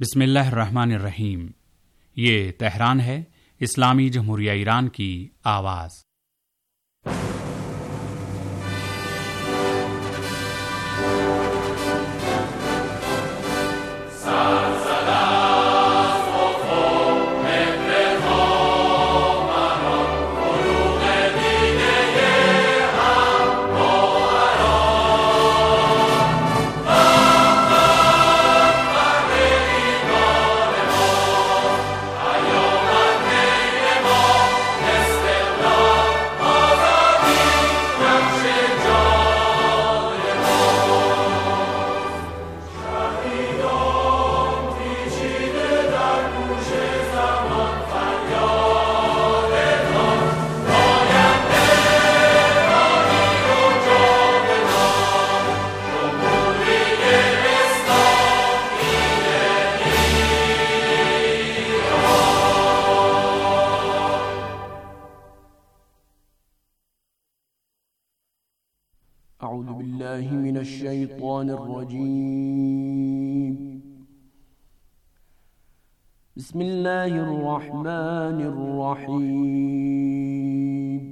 बिस्मिल्लाहिर्रहमानिर्रहीम। ये तेहरान है, इस्लामी जमहूरिया ईरान की आवाज़। أعوذ بالله من الشيطان الرجيم. بسم الله الرحمن الرحيم.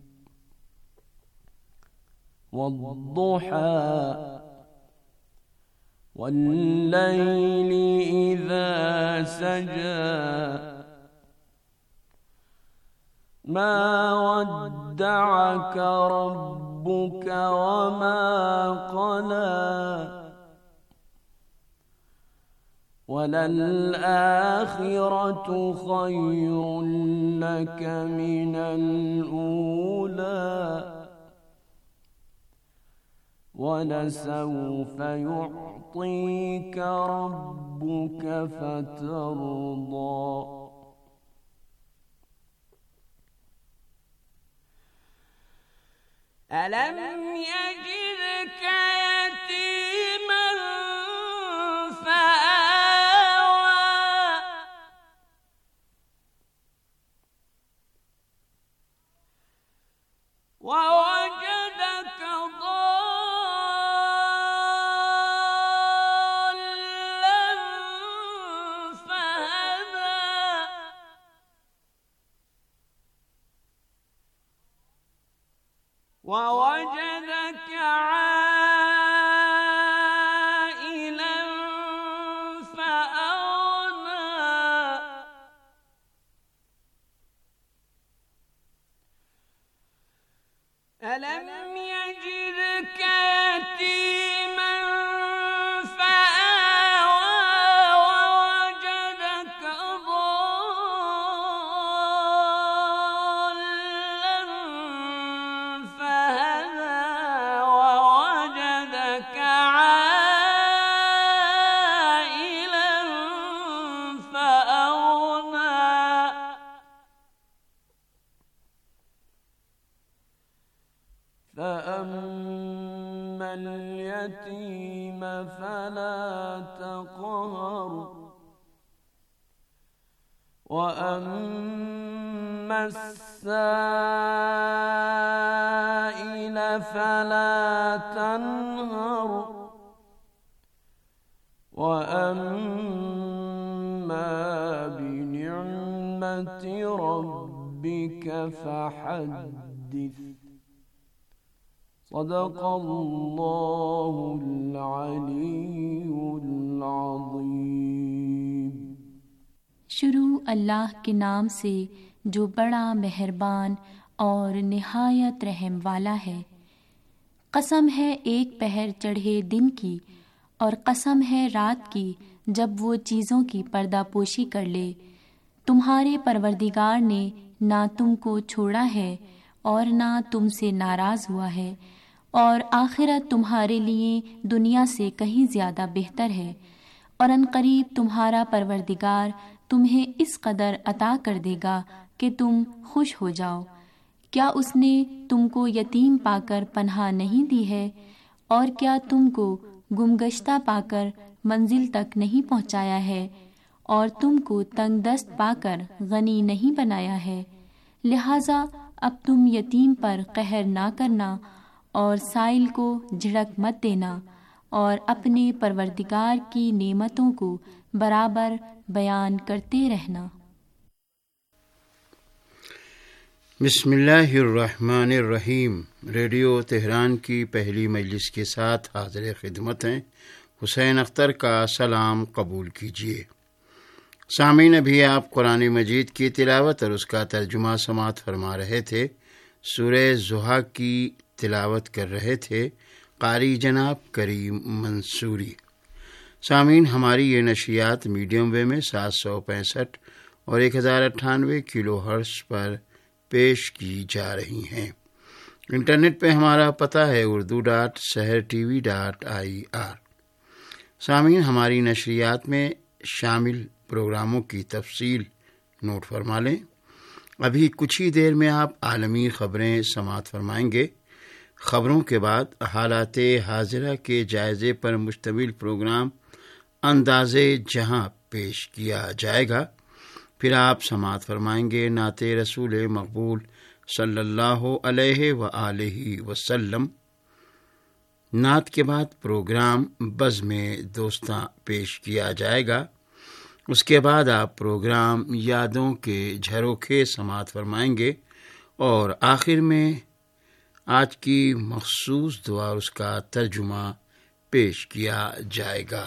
والضحى والليل إذا سجى ما ودعك ربك وما قلى وللآخرة خير لك من الأولى ولسوف يعطيك ربك فترضى. ألم يجدك يتيما فآوى ووجدك ضالا فهدى ووجدك عائلا فأغنى ألم يجدك يتيما فآوى ووجدك ضالا فهدى ووجدك عائلا فأغنى فأما اليتيم فلا تقهر وأما السائل فلا تنهر وأما بنعمة ربك فحدث. صدق الله العلي العظيم. शुरू अल्लाह के नाम से जो बड़ा मेहरबान और निहायत रहम वाला है। कसम है एक पहर चढ़े दिन की और कसम है रात की जब वो चीज़ों की पर्दापोशी कर ले। तुम्हारे परवरदिगार ने ना तुमको छोड़ा है और ना तुमसे नाराज़ हुआ है और आखिरत तुम्हारे लिए दुनिया से कहीं ज़्यादा बेहतर है और अनकरीब तुम्हारा परवरदिगार तुम्हें इस कदर अता कर देगा कि तुम खुश हो जाओ। क्या उसने तुमको यतीम पाकर पनाह नहीं दी है और क्या तुमको गुमगश्ता पाकर मंजिल तक नहीं पहुंचाया है और तुमको तंगदस्त पाकर गनी नहीं बनाया है। लिहाजा अब तुम यतीम पर कहर ना करना और साइल को झिड़क मत देना और अपने परवरदिगार की नेमतों को برابر بیان کرتے رہنا۔ بسم اللہ الرحمن الرحیم۔ ریڈیو تہران کی پہلی مجلس کے ساتھ حاضر خدمت ہیں حسین اختر کا سلام قبول کیجیے۔ سامعین، ابھی آپ قرآن مجید کی تلاوت اور اس کا ترجمہ سماعت فرما رہے تھے۔ سورہ ضحیٰ کی تلاوت کر رہے تھے قاری جناب کریم منصوری۔ سامعین، ہماری یہ نشریات میڈیم ویو میں 765 اور 1098 کلو ہرٹز پر پیش کی جا رہی ہیں۔ انٹرنیٹ پہ ہمارا پتہ ہے urdu.sehrtv.ir۔ سامعین، ہماری نشریات میں شامل پروگراموں کی تفصیل نوٹ فرما لیں۔ ابھی کچھ ہی دیر میں آپ عالمی خبریں سماعت فرمائیں گے۔ خبروں کے بعد حالات حاضرہ کے جائزے پر مشتمل پروگرام انداز جہاں پیش کیا جائے گا۔ پھر آپ سماعت فرمائیں گے نعت رسول مقبول صلی اللہ علیہ وآلہ وسلم۔ نعت کے بعد پروگرام بزم دوستاں پیش کیا جائے گا۔ اس کے بعد آپ پروگرام یادوں کے جھروکے سماعت فرمائیں گے اور آخر میں آج کی مخصوص دعا اور اس کا ترجمہ پیش کیا جائے گا۔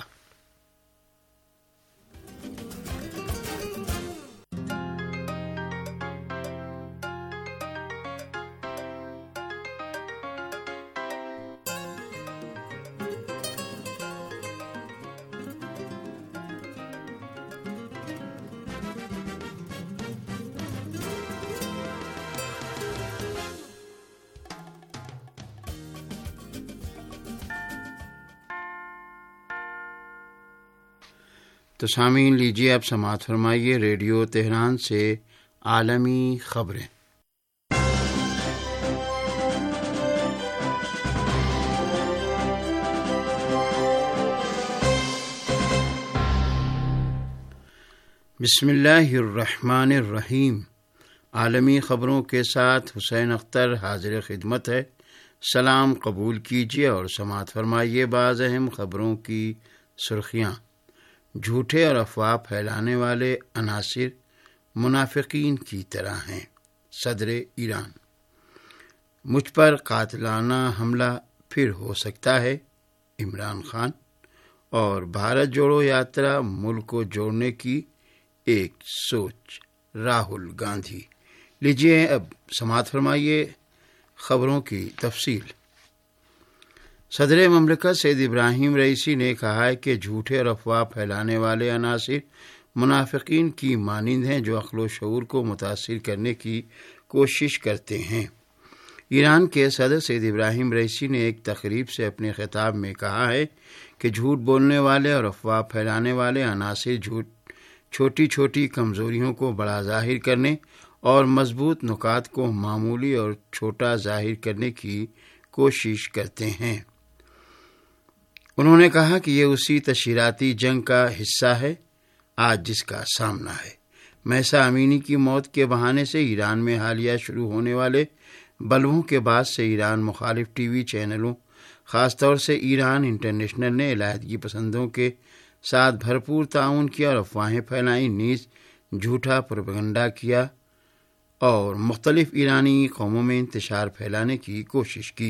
تو سامعین، لیجیے آپ سماعت فرمائیے ریڈیو تہران سے عالمی خبریں۔ بسم اللہ الرحمن الرحیم۔ عالمی خبروں کے ساتھ حسین اختر حاضر خدمت ہے۔ سلام قبول کیجیے اور سماعت فرمائیے بعض اہم خبروں کی سرخیاں۔ جھوٹے اور افواہ پھیلانے والے عناصر منافقین کی طرح ہیں۔ صدر ایران: مجھ پر قاتلانہ حملہ پھر ہو سکتا ہے، عمران خان۔ اور بھارت جوڑو یاترا ملک کو جوڑنے کی ایک سوچ، راہل گاندھی۔ لیجیے اب سماعت فرمائیے خبروں کی تفصیل۔ صدر مملکت سید ابراہیم رئیسی نے کہا ہے کہ جھوٹے اور افواہ پھیلانے والے عناصر منافقین کی مانند ہیں جو عقل و شعور کو متاثر کرنے کی کوشش کرتے ہیں۔ ایران کے صدر سید ابراہیم رئیسی نے ایک تقریب سے اپنے خطاب میں کہا ہے کہ جھوٹ بولنے والے اور افواہ پھیلانے والے عناصر چھوٹی چھوٹی کمزوریوں کو بڑا ظاہر کرنے اور مضبوط نکات کو معمولی اور چھوٹا ظاہر کرنے کی کوشش کرتے ہیں۔ انہوں نے کہا کہ یہ اسی تشہیراتی جنگ کا حصہ ہے آج جس کا سامنا ہے۔ مہسا امینی کی موت کے بہانے سے ایران میں حالیہ شروع ہونے والے بلووں کے بعد سے ایران مخالف ٹی وی چینلوں، خاص طور سے ایران انٹرنیشنل نے علیحدگی پسندوں کے ساتھ بھرپور تعاون کیا اور افواہیں پھیلائیں، نیز جھوٹا پروپیگنڈا کیا اور مختلف ایرانی قوموں میں انتشار پھیلانے کی کوشش کی۔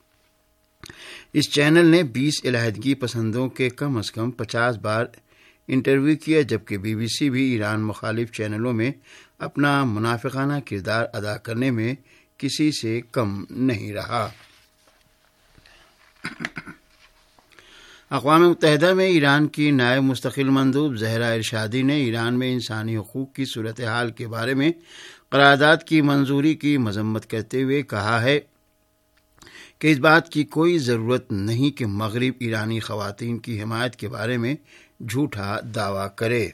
اس چینل نے 20 علیحدگی پسندوں کے کم از کم 50 بار انٹرویو کیا، جبکہ بی بی سی بھی ایران مخالف چینلوں میں اپنا منافقانہ کردار ادا کرنے میں کسی سے کم نہیں رہا۔ اقوام متحدہ میں ایران کی نائب مستقل مندوب زہرا ارشادی نے ایران میں انسانی حقوق کی صورتحال کے بارے میں قرارداد کی منظوری کی مذمت کرتے ہوئے کہا ہے کہ اس بات کی کوئی ضرورت نہیں کہ مغرب ایرانی خواتین کی حمایت کے بارے میں جھوٹا دعویٰ کرے۔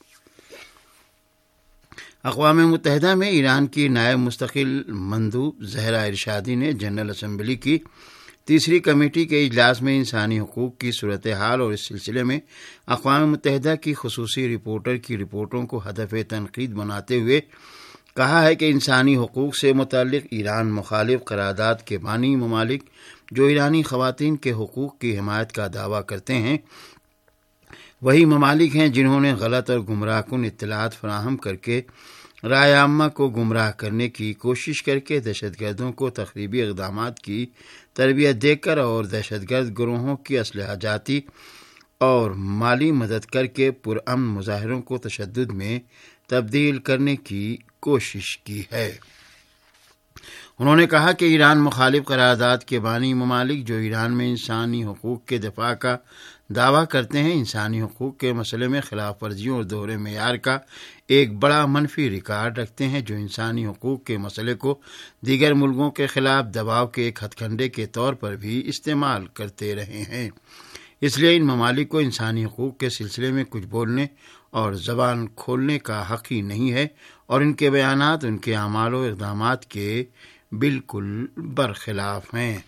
اقوام متحدہ میں ایران کی نائب مستقل مندوب زہرا ارشادی نے جنرل اسمبلی کی تیسری کمیٹی کے اجلاس میں انسانی حقوق کی صورتحال اور اس سلسلے میں اقوام متحدہ کی خصوصی رپورٹر کی رپورٹوں کو ہدف تنقید بناتے ہوئے کہا ہے کہ انسانی حقوق سے متعلق ایران مخالف قرارداد کے بانی ممالک جو ایرانی خواتین کے حقوق کی حمایت کا دعویٰ کرتے ہیں وہی ممالک ہیں جنہوں نے غلط اور گمراہ کن اطلاعات فراہم کر کے رائے عامہ کو گمراہ کرنے کی کوشش کر کے دہشت گردوں کو تخریبی اقدامات کی تربیت دے کر اور دہشت گرد گروہوں کی اسلحہ جاتی اور مالی مدد کر کے پرامن مظاہروں کو تشدد میں تبدیل کرنے کی کوشش کی ہے۔ انہوں نے کہا کہ ایران مخالف قرارداد کے بانی ممالک جو ایران میں انسانی حقوق کے دفاع کا دعویٰ کرتے ہیں، انسانی حقوق کے مسئلے میں خلاف ورزیوں اور دوہرے معیار کا ایک بڑا منفی ریکارڈ رکھتے ہیں، جو انسانی حقوق کے مسئلے کو دیگر ملکوں کے خلاف دباؤ کے ایک ہتھ کنڈے کے طور پر بھی استعمال کرتے رہے ہیں۔ اس لیے ان ممالک کو انسانی حقوق کے سلسلے میں کچھ بولنے اور زبان کھولنے کا حق ہی نہیں ہے، اور ان کے بیانات ان کے اعمال و اقدامات کے بالکل برخلاف ہیں۔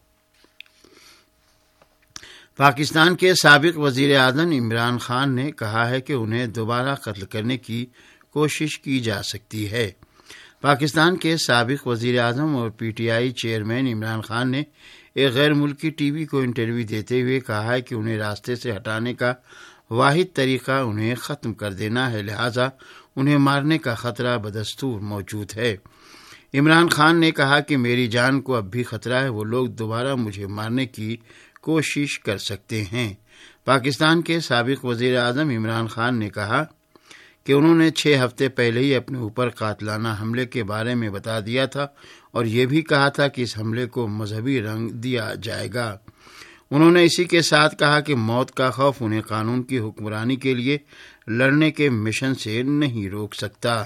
پاکستان کے سابق وزیر اعظم عمران خان نے کہا ہے کہ انہیں دوبارہ قتل کرنے کی کوشش کی جا سکتی ہے۔ پاکستان کے سابق وزیر اعظم اور P T I chairman Imran Khan نے ایک غیر ملکی ٹی وی کو انٹرویو دیتے ہوئے کہا ہے کہ انہیں راستے سے ہٹانے کا واحد طریقہ انہیں ختم کر دینا ہے، لہذا انہیں مارنے کا خطرہ بدستور موجود ہے۔ عمران خان نے کہا کہ میری جان کو اب بھی خطرہ ہے، وہ لوگ دوبارہ مجھے مارنے کی کوشش کر سکتے ہیں۔ پاکستان کے سابق وزیر اعظم عمران خان نے کہا کہ انہوں نے 6 ہفتے پہلے ہی اپنے اوپر قاتلانہ حملے کے بارے میں بتا دیا تھا اور یہ بھی کہا تھا کہ اس حملے کو مذہبی رنگ دیا جائے گا۔ انہوں نے اسی کے ساتھ کہا کہ موت کا خوف انہیں قانون کی حکمرانی کے لیے لڑنے کے مشن سے نہیں روک سکتا۔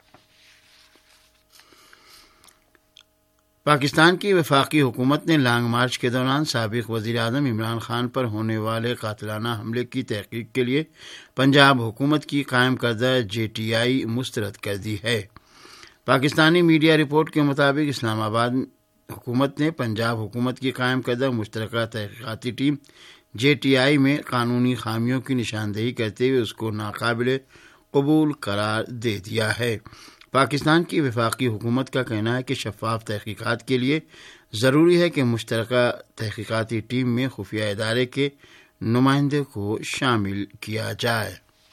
پاکستان کی وفاقی حکومت نے لانگ مارچ کے دوران سابق وزیر اعظم عمران خان پر ہونے والے قاتلانہ حملے کی تحقیق کے لیے پنجاب حکومت کی قائم کردہ JTI مسترد کر دی ہے۔ پاکستانی میڈیا رپورٹ کے مطابق اسلام آباد حکومت نے پنجاب حکومت کی قائم کردہ مشترکہ تحقیقاتی ٹیم JTI میں قانونی خامیوں کی نشاندہی کرتے ہوئے اس کو ناقابل قبول قرار دے دیا ہے۔ پاکستان کی وفاقی حکومت کا کہنا ہے کہ شفاف تحقیقات کے لیے ضروری ہے کہ مشترکہ تحقیقاتی ٹیم میں خفیہ ادارے کے نمائندے کو شامل کیا جائے۔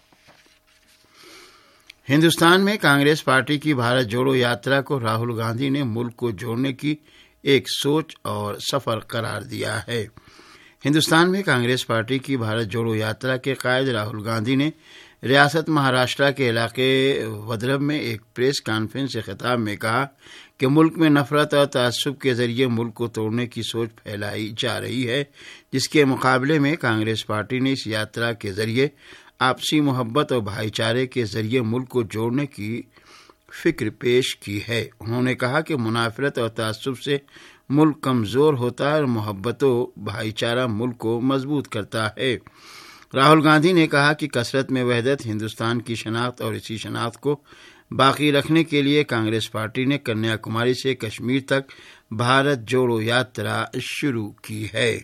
ہندوستان میں کانگریس پارٹی کی بھارت جوڑو یاترا کو راہل گاندھی نے ملک کو جوڑنے کی ایک سوچ اور سفر قرار دیا ہے۔ ہندوستان میں کانگریس پارٹی کی بھارت جوڑو یاترا کے قائد راہل گاندھی نے ریاست مہاراشٹرا کے علاقے ودرب میں ایک پریس کانفرنس سے خطاب میں کہا کہ ملک میں نفرت اور تعصب کے ذریعے ملک کو توڑنے کی سوچ پھیلائی جا رہی ہے، جس کے مقابلے میں کانگریس پارٹی نے اس یاترا کے ذریعے آپسی محبت اور بھائی چارے کے ذریعے ملک کو جوڑنے کی فکر پیش کی ہے۔ انہوں نے کہا کہ منافرت اور تعصب سے ملک کمزور ہوتا ہے اور محبت و بھائی چارہ ملک کو مضبوط کرتا ہے۔ راہل گاندھی نے کہا کہ کثرت میں وحدت ہندوستان کی شناخت اور اسی شناخت کو باقی رکھنے کے لیے کانگریس پارٹی نے کنیا کماری سے کشمیر تک بھارت جوڑو یاترا شروع کی ہے۔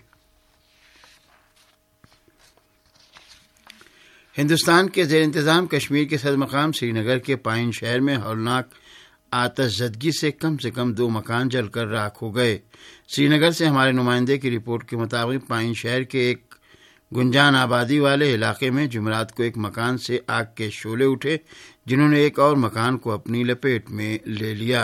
ہندوستان کے زیر انتظام کشمیر کے صدر مقام سری نگر کے پائن شہر میں ہولناک آتش زدگی سے کم 2 مکان جل کر راکھ ہو گئے۔ سری نگر سے ہمارے نمائندے کی رپورٹ کے مطابق پائن شہر کے ایک گنجان آبادی والے علاقے میں جمعرات کو ایک مکان سے آگ کے شعلے اٹھے، جنہوں نے ایک اور مکان کو اپنی لپیٹ میں لے لیا۔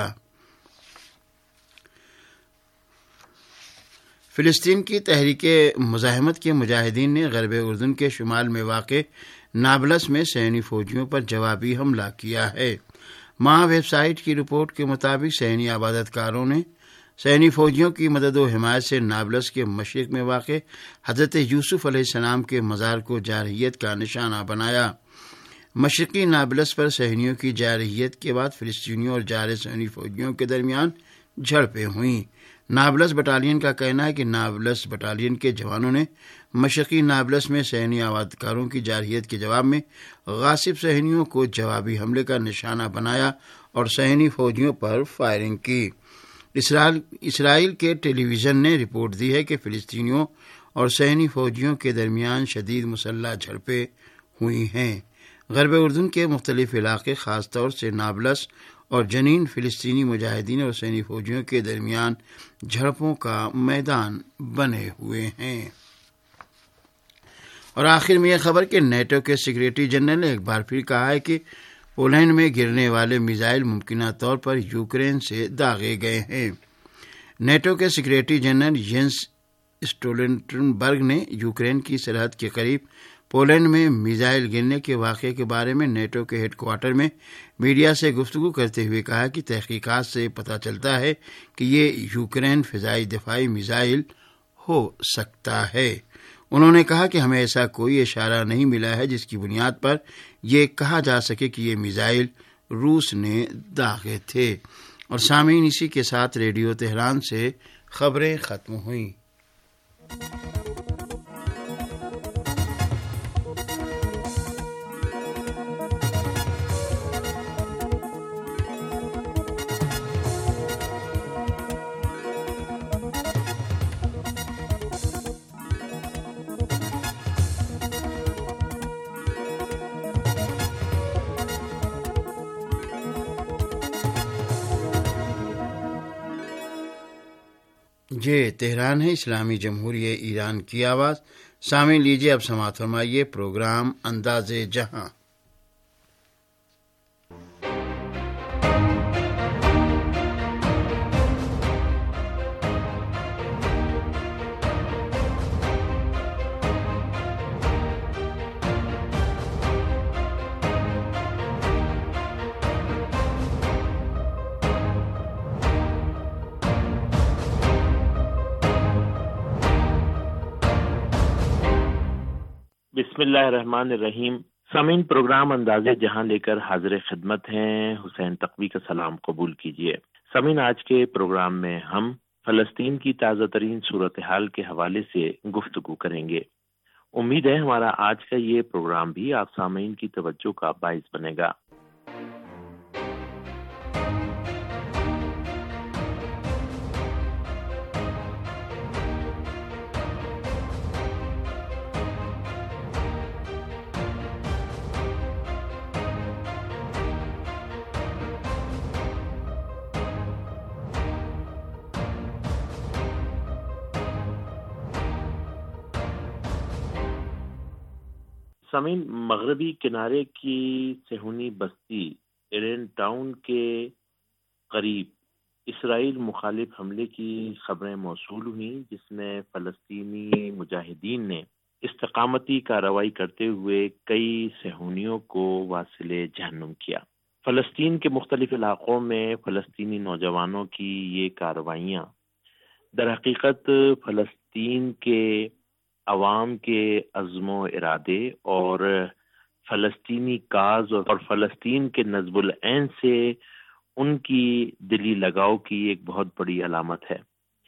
فلسطین کی تحریک مزاحمت کے مجاہدین نے غرب اردن کے شمال میں واقع نابلس میں صہیونی فوجیوں پر جوابی حملہ کیا ہے۔ ماہ ویب سائٹ کی رپورٹ کے مطابق صہیونی عبادت کاروں نے صہیونی فوجیوں کی مدد و حمایت سے نابلس کے مشرق میں واقع حضرت یوسف علیہ السلام کے مزار کو جارحیت کا نشانہ بنایا۔ مشرقی نابلس پر صہیونیوں کی جارحیت کے بعد فلسطینیوں اور جارح صہیونی فوجیوں کے درمیان جھڑپیں ہوئیں۔ نابلس بٹالین کا کہنا ہے کہ نابلس بٹالین کے جوانوں نے مشرقی نابلس میں صہیونی عبادت کاروں کی جارحیت کے جواب میں غاصب صہیونیوں کو جوابی حملے کا نشانہ بنایا اور صہیونی فوجیوں پر فائرنگ کی۔ اسرائیل کے ٹیلی ویژن نے رپورٹ دی ہے کہ فلسطینیوں اور صہیونی فوجیوں کے درمیان شدید مسلح جھڑپیں ہوئی ہیں۔ غرب اردن کے مختلف علاقے خاص طور سے نابلس اور جنین فلسطینی مجاہدین اور صہیونی فوجیوں کے درمیان جھڑپوں کا میدان بنے ہوئے ہیں۔ اور آخر میں یہ خبر کہ نیٹو کے سیکریٹری جنرل نے ایک بار پھر کہا ہے کہ پولینڈ میں گرنے والے میزائل ممکنہ طور پر یوکرین سے داغے گئے ہیں۔ نیٹو کے سیکریٹری جنرل جینس اسٹولٹنبرگ نے یوکرین کی سرحد کے قریب پولینڈ میں میزائل گرنے کے واقعے کے بارے میں نیٹو کے ہیڈ کوارٹر میں میڈیا سے گفتگو کرتے ہوئے کہا کہ تحقیقات سے پتہ چلتا ہے کہ یہ یوکرین فضائی دفاعی میزائل ہو سکتا ہے۔ انہوں نے کہا کہ ہمیں ایسا کوئی اشارہ نہیں ملا ہے جس کی بنیاد پر یہ کہا جا سکے کہ یہ میزائل روس نے داغے تھے۔ اور سامعین، اسی کے ساتھ ریڈیو تہران سے خبریں ختم ہوئیں۔ یہ تہران ہے، اسلامی جمہوریہ ایران کی آواز۔ سامعین، لیجیے اب سماعت فرمائیے پروگرام انداز جہاں۔ بسم اللہ الرحمن الرحیم۔ سامعین، پروگرام انداز جہاں لے کر حاضر خدمت ہیں۔ حسین تقوی کا سلام قبول کیجیے۔ سامعین، آج کے پروگرام میں ہم فلسطین کی تازہ ترین صورتحال کے حوالے سے گفتگو کریں گے۔ امید ہے ہمارا آج کا یہ پروگرام بھی آپ سامعین کی توجہ کا باعث بنے گا۔ سامعین، مغربی کنارے کی صہیونی بستی ایرن ٹاؤن کے قریب اسرائیل مخالف حملے کی خبریں موصول ہوئیں، جس میں فلسطینی مجاہدین نے استقامتی کارروائی کرتے ہوئے کئی صہیونیوں کو واصل جہنم کیا۔ فلسطین کے مختلف علاقوں میں فلسطینی نوجوانوں کی یہ کارروائیاں در حقیقت فلسطین کے عوام کے عزم و ارادے اور فلسطینی کاز اور فلسطین کے نصب العین سے ان کی دلی لگاؤ کی ایک بہت بڑی علامت ہے۔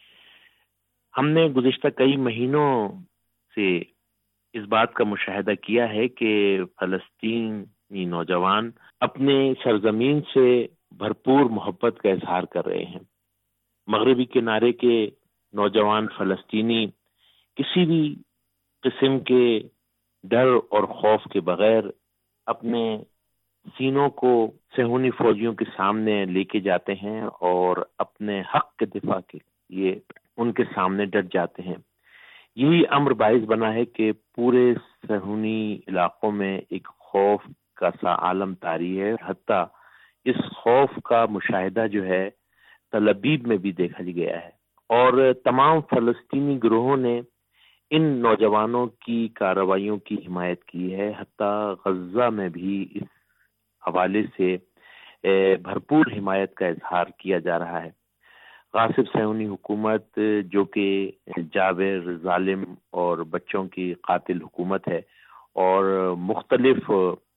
ہم نے گزشتہ کئی مہینوں سے اس بات کا مشاہدہ کیا ہے کہ فلسطینی نوجوان اپنے سرزمین سے بھرپور محبت کا اظہار کر رہے ہیں۔ مغربی کنارے کے نوجوان فلسطینی کسی بھی قسم کے ڈر اور خوف کے بغیر اپنے سینوں کو صہیونی فوجیوں کے سامنے لے کے جاتے ہیں اور اپنے حق کے دفاع کے لیے ان کے سامنے ڈٹ جاتے ہیں۔ یہی امر باعث بنا ہے کہ پورے صہیونی علاقوں میں ایک خوف کا سا عالم طاری ہے۔ حتیٰ اس خوف کا مشاہدہ جو ہے تل ابیب میں بھی دیکھا گیا ہے، اور تمام فلسطینی گروہوں نے ان نوجوانوں کی کارروائیوں کی حمایت کی ہے۔ حتیٰ غزہ میں بھی اس حوالے سے بھرپور حمایت کا اظہار کیا جا رہا ہے۔ غاصب صہیونی حکومت جو کہ جابر، ظالم اور بچوں کی قاتل حکومت ہے، اور مختلف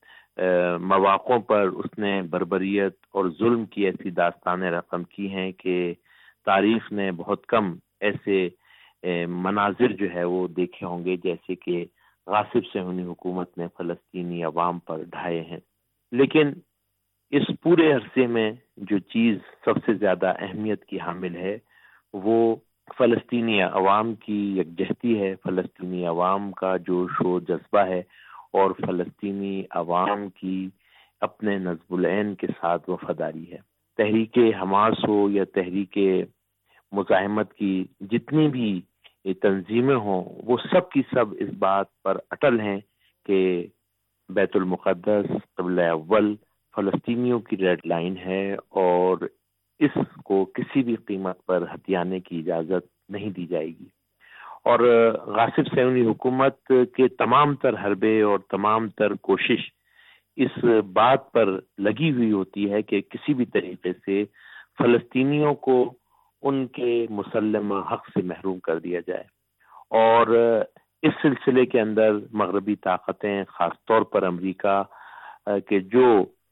مواقعوں پر اس نے بربریت اور ظلم کی ایسی داستانیں رقم کی ہیں کہ تاریخ نے بہت کم ایسے مناظر جو ہے وہ دیکھے ہوں گے جیسے کہ غاصب صہیونی حکومت نے فلسطینی عوام پر ڈھائے ہیں۔ لیکن اس پورے عرصے میں جو چیز سب سے زیادہ اہمیت کی حامل ہے وہ فلسطینی عوام کی یکجہتی ہے، فلسطینی عوام کا جوش و جذبہ ہے، اور فلسطینی عوام کی اپنے نصب العین کے ساتھ وفاداری ہے۔ تحریک حماس ہو یا تحریک مزاحمت کی جتنی بھی تنظیمیں ہوں، وہ سب کی سب اس بات پر اٹل ہیں کہ بیت المقدس قبلہ اول فلسطینیوں کی ریڈ لائن ہے اور اس کو کسی بھی قیمت پر ہتھیانے کی اجازت نہیں دی جائے گی۔ اور غاصب صہیونی حکومت کے تمام تر حربے اور تمام تر کوشش اس بات پر لگی ہوئی ہوتی ہے کہ کسی بھی طریقے سے فلسطینیوں کو ان کے مسلمہ حق سے محروم کر دیا جائے۔ اور اس سلسلے کے اندر مغربی طاقتیں، خاص طور پر امریکہ کہ جو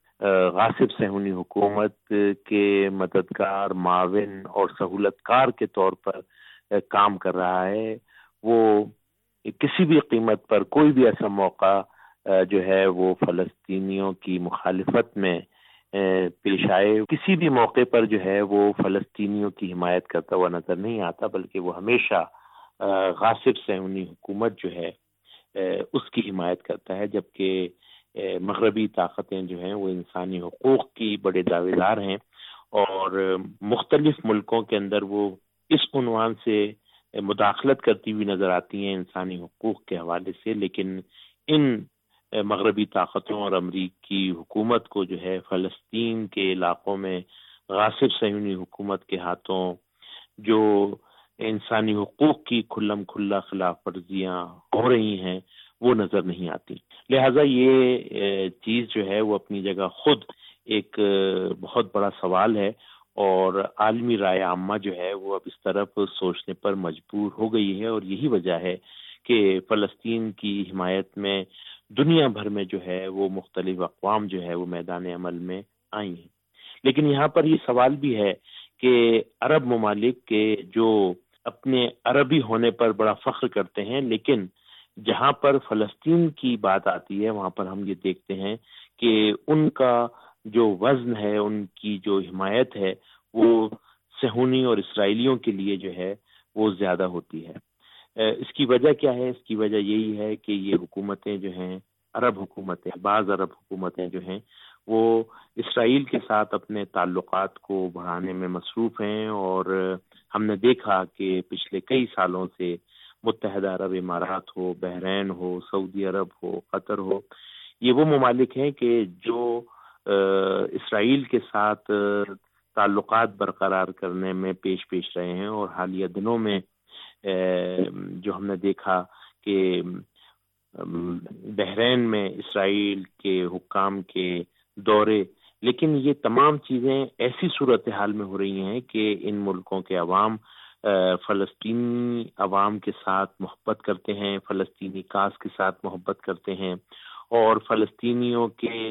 غاصب صہیونی حکومت کے مددگار، معاون اور سہولت کار کے طور پر کام کر رہا ہے، وہ کسی بھی قیمت پر کوئی بھی ایسا موقع جو ہے وہ فلسطینیوں کی مخالفت میں پیش آئے، کسی بھی موقع پر جو ہے وہ فلسطینیوں کی حمایت کرتا ہوا نظر نہیں آتا، بلکہ وہ ہمیشہ غاصب صہیونی حکومت جو ہے اس کی حمایت کرتا ہے، جبکہ مغربی طاقتیں جو ہیں وہ انسانی حقوق کی بڑے دعوے دار ہیں اور مختلف ملکوں کے اندر وہ اس عنوان سے مداخلت کرتی ہوئی نظر آتی ہیں انسانی حقوق کے حوالے سے، لیکن ان مغربی طاقتوں اور امریکی حکومت کو جو ہے فلسطین کے علاقوں میں غاصب صہیونی حکومت کے ہاتھوں جو انسانی حقوق کی کھلم کھلا خلاف ورزیاں ہو رہی ہیں وہ نظر نہیں آتی۔ لہٰذا یہ چیز جو ہے وہ اپنی جگہ خود ایک بہت بڑا سوال ہے اور عالمی رائے عامہ جو ہے وہ اب اس طرف سوچنے پر مجبور ہو گئی ہے، اور یہی وجہ ہے کہ فلسطین کی حمایت میں دنیا بھر میں جو ہے وہ مختلف اقوام جو ہے وہ میدان عمل میں آئی ہیں۔ لیکن یہاں پر یہ سوال بھی ہے کہ عرب ممالک کے جو اپنے عربی ہونے پر بڑا فخر کرتے ہیں، لیکن جہاں پر فلسطین کی بات آتی ہے وہاں پر ہم یہ دیکھتے ہیں کہ ان کا جو وزن ہے، ان کی جو حمایت ہے، وہ صہیونی اور اسرائیلیوں کے لیے جو ہے وہ زیادہ ہوتی ہے۔ اس کی وجہ کیا ہے؟ اس کی وجہ یہی ہے کہ یہ حکومتیں جو ہیں، عرب حکومتیں، بعض عرب حکومتیں جو ہیں وہ اسرائیل کے ساتھ اپنے تعلقات کو بڑھانے میں مصروف ہیں، اور ہم نے دیکھا کہ پچھلے کئی سالوں سے متحدہ عرب امارات ہو، بحرین ہو، سعودی عرب ہو، قطر ہو، یہ وہ ممالک ہیں کہ جو اسرائیل کے ساتھ تعلقات برقرار کرنے میں پیش رہے ہیں، اور حالیہ دنوں میں جو ہم نے دیکھا کہ بحرین میں اسرائیل کے حکام کے دورے، لیکن یہ تمام چیزیں ایسی صورتحال میں ہو رہی ہیں کہ ان ملکوں کے عوام فلسطینی عوام کے ساتھ محبت کرتے ہیں، فلسطینی کاز کے ساتھ محبت کرتے ہیں، اور فلسطینیوں کے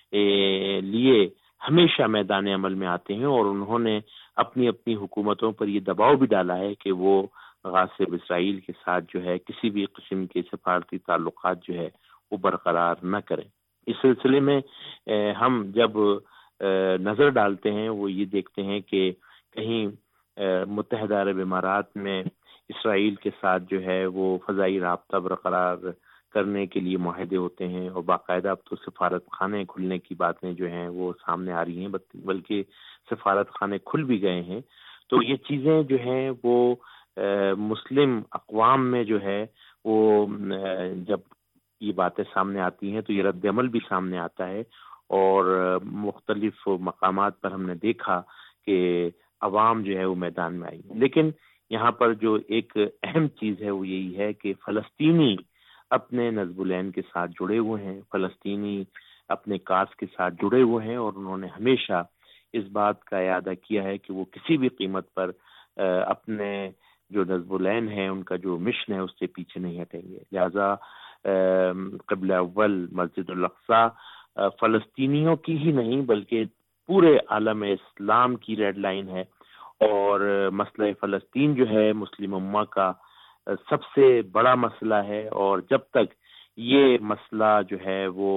لیے ہمیشہ میدان عمل میں آتے ہیں، اور انہوں نے اپنی حکومتوں پر یہ دباؤ بھی ڈالا ہے کہ وہ غاصب اسرائیل کے ساتھ جو ہے کسی بھی قسم کے سفارتی تعلقات جو ہے وہ برقرار نہ کریں۔ اس سلسلے میں ہم جب نظر ڈالتے ہیں وہ یہ دیکھتے ہیں کہ کہیں متحدہ عرب امارات میں اسرائیل کے ساتھ جو ہے وہ فضائی رابطہ برقرار کرنے کے لیے معاہدے ہوتے ہیں، اور باقاعدہ اب تو سفارت خانے کھلنے کی باتیں جو ہیں وہ سامنے آ رہی ہیں، بلکہ سفارت خانے کھل بھی گئے ہیں۔ تو یہ چیزیں جو ہیں وہ مسلم اقوام میں جو ہے وہ جب یہ باتیں سامنے آتی ہیں تو یہ رد عمل بھی سامنے آتا ہے، اور مختلف مقامات پر ہم نے دیکھا کہ عوام جو ہے وہ میدان میں آئی۔ لیکن یہاں پر جو ایک اہم چیز ہے وہ یہی ہے کہ فلسطینی اپنے نصب العین کے ساتھ جڑے ہوئے ہیں، فلسطینی اپنے کاز کے ساتھ جڑے ہوئے ہیں، اور انہوں نے ہمیشہ اس بات کا اعادہ کیا ہے کہ وہ کسی بھی قیمت پر اپنے جو نصب العین ہے، ان کا جو مشن ہے، اس سے پیچھے نہیں ہٹیں گے۔ لہذا قبلہ اول مسجد الاقصیٰ فلسطینیوں کی ہی نہیں بلکہ پورے عالم اسلام کی ریڈ لائن ہے، اور مسئلہ فلسطین جو ہے مسلم امہ کا سب سے بڑا مسئلہ ہے، اور جب تک یہ مسئلہ جو ہے وہ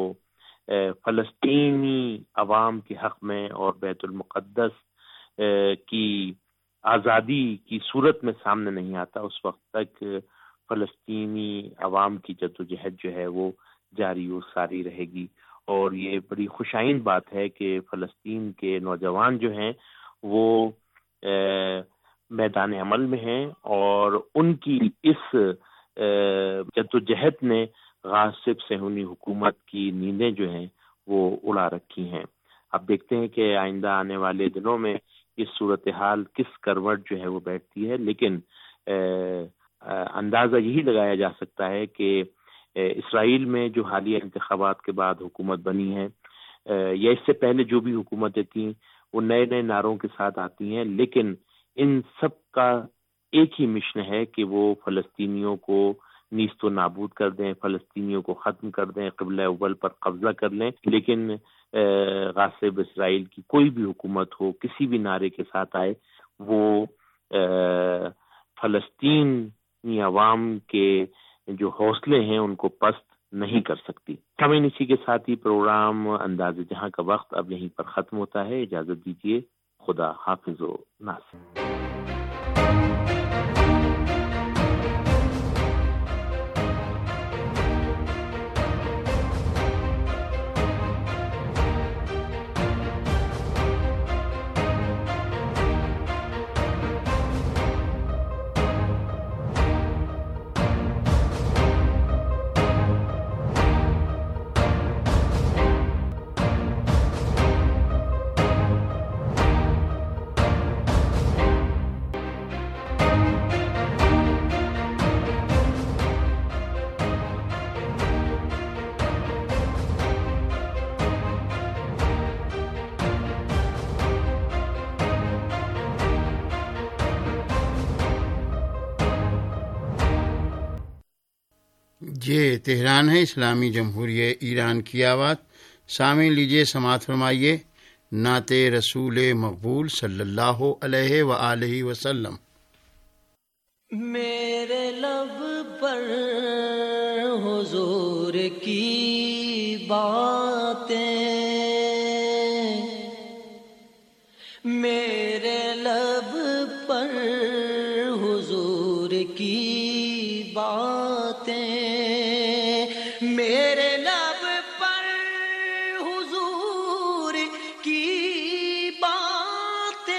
فلسطینی عوام کے حق میں اور بیت المقدس کی آزادی کی صورت میں سامنے نہیں آتا، اس وقت تک فلسطینی عوام کی جدوجہد جو ہے وہ جاری و ساری رہے گی۔ اور یہ بڑی خوشائن بات ہے کہ فلسطین کے نوجوان جو ہیں وہ میدان عمل میں ہیں اور ان کی اس جدوجہد نے غاصب صہیونی حکومت کی نیندیں جو ہیں وہ اڑا رکھی ہیں۔ اب دیکھتے ہیں کہ آئندہ آنے والے دنوں میں اس صورتحال کس کروٹ جو ہے وہ بیٹھتی ہے، لیکن اندازہ یہی لگایا جا سکتا ہے کہ اسرائیل میں جو حالیہ انتخابات کے بعد حکومت بنی ہے یا اس سے پہلے جو بھی حکومتیں تھیں وہ نئے نئے نعروں کے ساتھ آتی ہیں، لیکن ان سب کا ایک ہی مشن ہے کہ وہ فلسطینیوں کو نیست و نابود کر دیں، فلسطینیوں کو ختم کر دیں، قبلہ اول پر قبضہ کر لیں۔ لیکن غاصب اسرائیل کی کوئی بھی حکومت ہو، کسی بھی نعرے کے ساتھ آئے، وہ فلسطینی عوام کے جو حوصلے ہیں ان کو پست نہیں کر سکتی۔ ہمیں اسی کے ساتھ ہی پروگرام انداز جہاں کا وقت اب یہیں پر ختم ہوتا ہے۔ اجازت دیجیے، خدا حافظ و ناصر۔ یہ تہران ہے، اسلامی جمہوریہ ایران کی آواز۔ سامعین لیجیے سماعت فرمائیے نعت رسول مقبول صلی اللہ علیہ وآلہ وسلم۔ میرے لب پر حضور کی باتیں، میرے لب پر حضور کی باتیں، میرے لب پر حضور کی باتیں،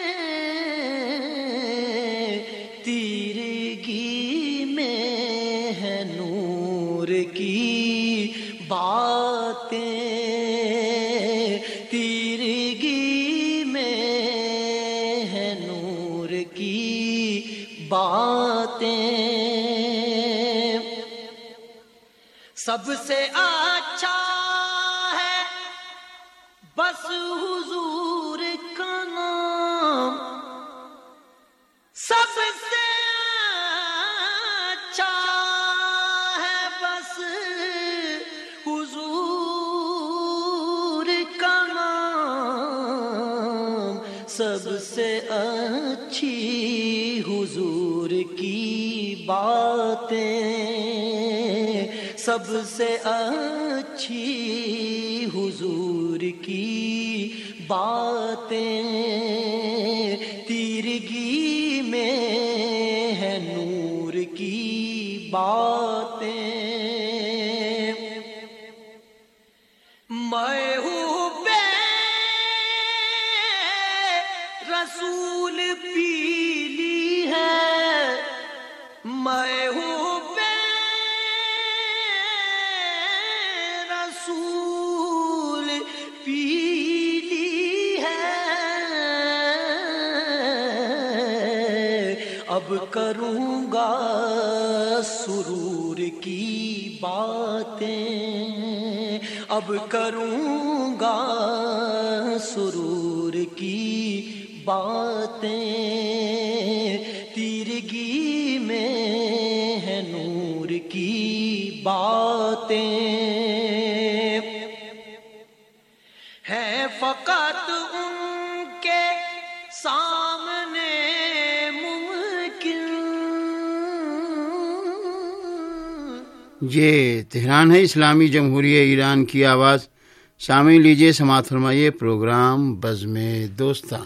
تیرگی میں ہے نور کی باتیں، تیرگی میں ہے نور کی باتیں۔ سب سے اچھا ہے بس حضور کا نام، سب سے اچھا ہے بس حضور کا نام، سب سے اچھی حضور کی باتیں، سب سے اچھی حضور کی باتیں، تیرگی میں ہے نور کی باتیں۔ محبوب رسول پیلی ہے، محبوب رسول پیلی ہے، اب کروں گا سرور کی باتیں، اب کروں گا سرور کی باتیں، تیرگی میں ہے نور کی باتیں، ہے فقط ان کے سامنے ممکن۔ یہ تہران ہے، اسلامی جمہوریہ ایران کی آواز۔ سامعین لیجیے سماعت فرمائیے پروگرام بزم دوستاں۔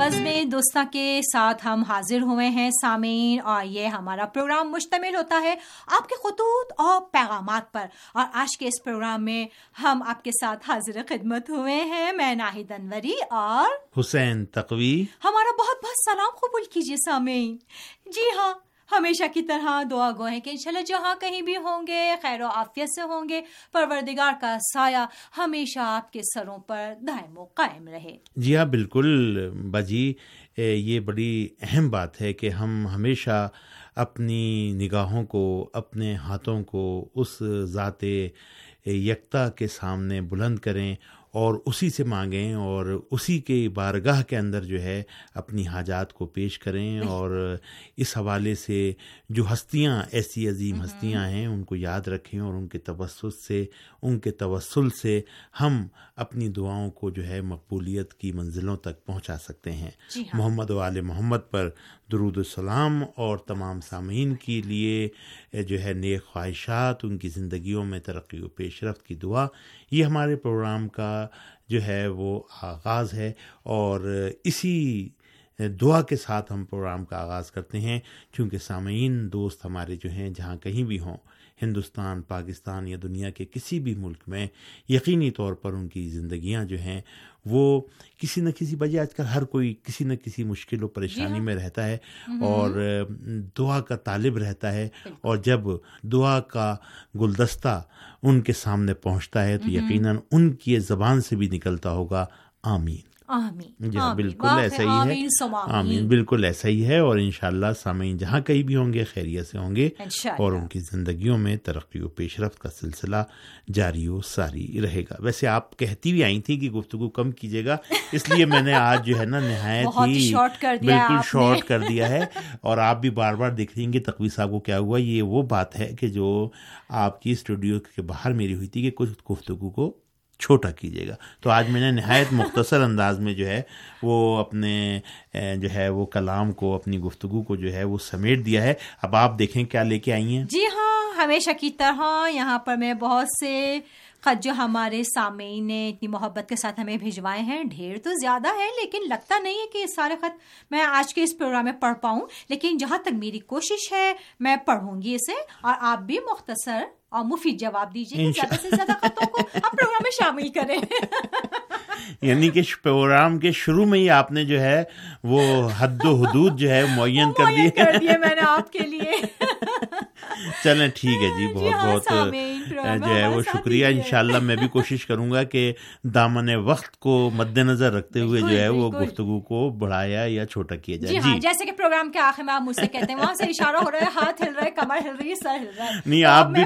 بزم دوستاں کے ساتھ ہم حاضر ہوئے ہیں سامعین، اور یہ ہمارا پروگرام مشتمل ہوتا ہے آپ کے خطوط اور پیغامات پر، اور آج کے اس پروگرام میں ہم آپ کے ساتھ حاضر خدمت ہوئے ہیں، میں ناہید انوری اور حسین تقوی۔ ہمارا بہت بہت سلام قبول کیجیے سامعین۔ جی ہاں، ہمیشہ کی طرح دعا گو ہے کہ انشاءاللہ جہاں کہیں بھی ہوں گے خیر و عافیت سے ہوں گے، پروردگار کا سایہ ہمیشہ آپ کے سروں پر دائم و قائم رہے۔ جی ہاں بالکل باجی، یہ بڑی اہم بات ہے کہ ہم ہمیشہ اپنی نگاہوں کو، اپنے ہاتھوں کو اس ذات یکتا کے سامنے بلند کریں اور اسی سے مانگیں، اور اسی کے بارگاہ کے اندر جو ہے اپنی حاجات کو پیش کریں، اور اس حوالے سے جو ہستیاں، ایسی عظیم ہستیاں ہیں، ان کو یاد رکھیں، اور ان کے توسل سے ہم اپنی دعاؤں کو جو ہے مقبولیت کی منزلوں تک پہنچا سکتے ہیں۔ محمد و آل محمد پر درود و سلام، اور تمام سامعین کے لیے جو ہے نیک خواہشات، ان کی زندگیوں میں ترقی و پیش رفت کی دعا، یہ ہمارے پروگرام کا جو ہے وہ آغاز ہے، اور اسی دعا کے ساتھ ہم پروگرام کا آغاز کرتے ہیں، کیونکہ سامعین دوست ہمارے جو ہیں جہاں کہیں بھی ہوں، ہندوستان، پاکستان یا دنیا کے کسی بھی ملک میں، یقینی طور پر ان کی زندگیاں جو ہیں وہ کسی نہ کسی وجہ، آج کل ہر کوئی کسی نہ کسی مشکل و پریشانی میں رہتا ہے، اور دعا کا طالب رہتا ہے، اور جب دعا کا گلدستہ ان کے سامنے پہنچتا ہے تو یقیناً ان کی زبان سے بھی نکلتا ہوگا آمین۔ آمین، جی بالکل ایسا ہی ہے، آمین، بالکل ایسا ہی ہے، اور انشاءاللہ سامعین جہاں کہیں بھی ہوں گے خیریت سے ہوں گے، اور ان کی زندگیوں میں ترقی و پیش رفت کا سلسلہ جاری و ساری رہے گا۔ ویسے آپ کہتی بھی آئی تھی کہ گفتگو کم کیجیے گا، اس لیے میں نے آج جو ہے نا نہایت ہی بالکل شارٹ کر دیا ہے، اور آپ بھی بار بار دیکھ رہی ہیں کہ تقوی صاحب کو کیا ہوا۔ یہ وہ بات ہے کہ جو آپ کی اسٹوڈیو کے باہر میری ہوئی تھی کہ کچھ گفتگو کو چھوٹا کیجیے گا، تو آج میں نے نہایت مختصر انداز میں جو ہے وہ اپنے جو ہے وہ کلام کو، اپنی گفتگو کو جو ہے وہ سمیٹ دیا ہے۔ اب آپ دیکھیں کیا لے کے آئی ہیں۔ جی ہاں، ہمیشہ کی طرح یہاں پر میں بہت سے خط جو ہمارے سامعین نے اتنی محبت کے ساتھ ہمیں بھجوائے ہیں، ڈھیر تو زیادہ ہے لیکن لگتا نہیں ہے کہ یہ سارے خط میں آج کے اس پروگرام میں پڑھ پاؤں، لیکن جہاں تک میری کوشش ہے میں پڑھوں گی اسے، اور آپ بھی مختصر اور مفید جواب دیجیے کہ زیادہ سے زیادہ خطوں کو ہم پروگرام میں شامل کریں۔ یعنی کہ پروگرام کے شروع میں ہی آپ نے جو ہے وہ حد و حدود جو ہے معین کر دیے میں نے آپ کے لیے۔ چلیں ٹھیک ہے جی، بہت بہت جو ہے وہ شکریہ۔ انشاءاللہ میں بھی کوشش کروں گا کہ دامن وقت کو مد نظر رکھتے ہوئے جو ہے وہ گفتگو کو بڑھایا یا چھوٹا کیا جائے۔ جی جیسے کہ پروگرام کے آخر میں آپ مجھ سے کہتے ہیں، وہاں سے اشارہ ہو رہا ہے، ہاتھ ہل رہا ہے، کمر ہل رہی ہے، سر ہل رہا ہے، نہیں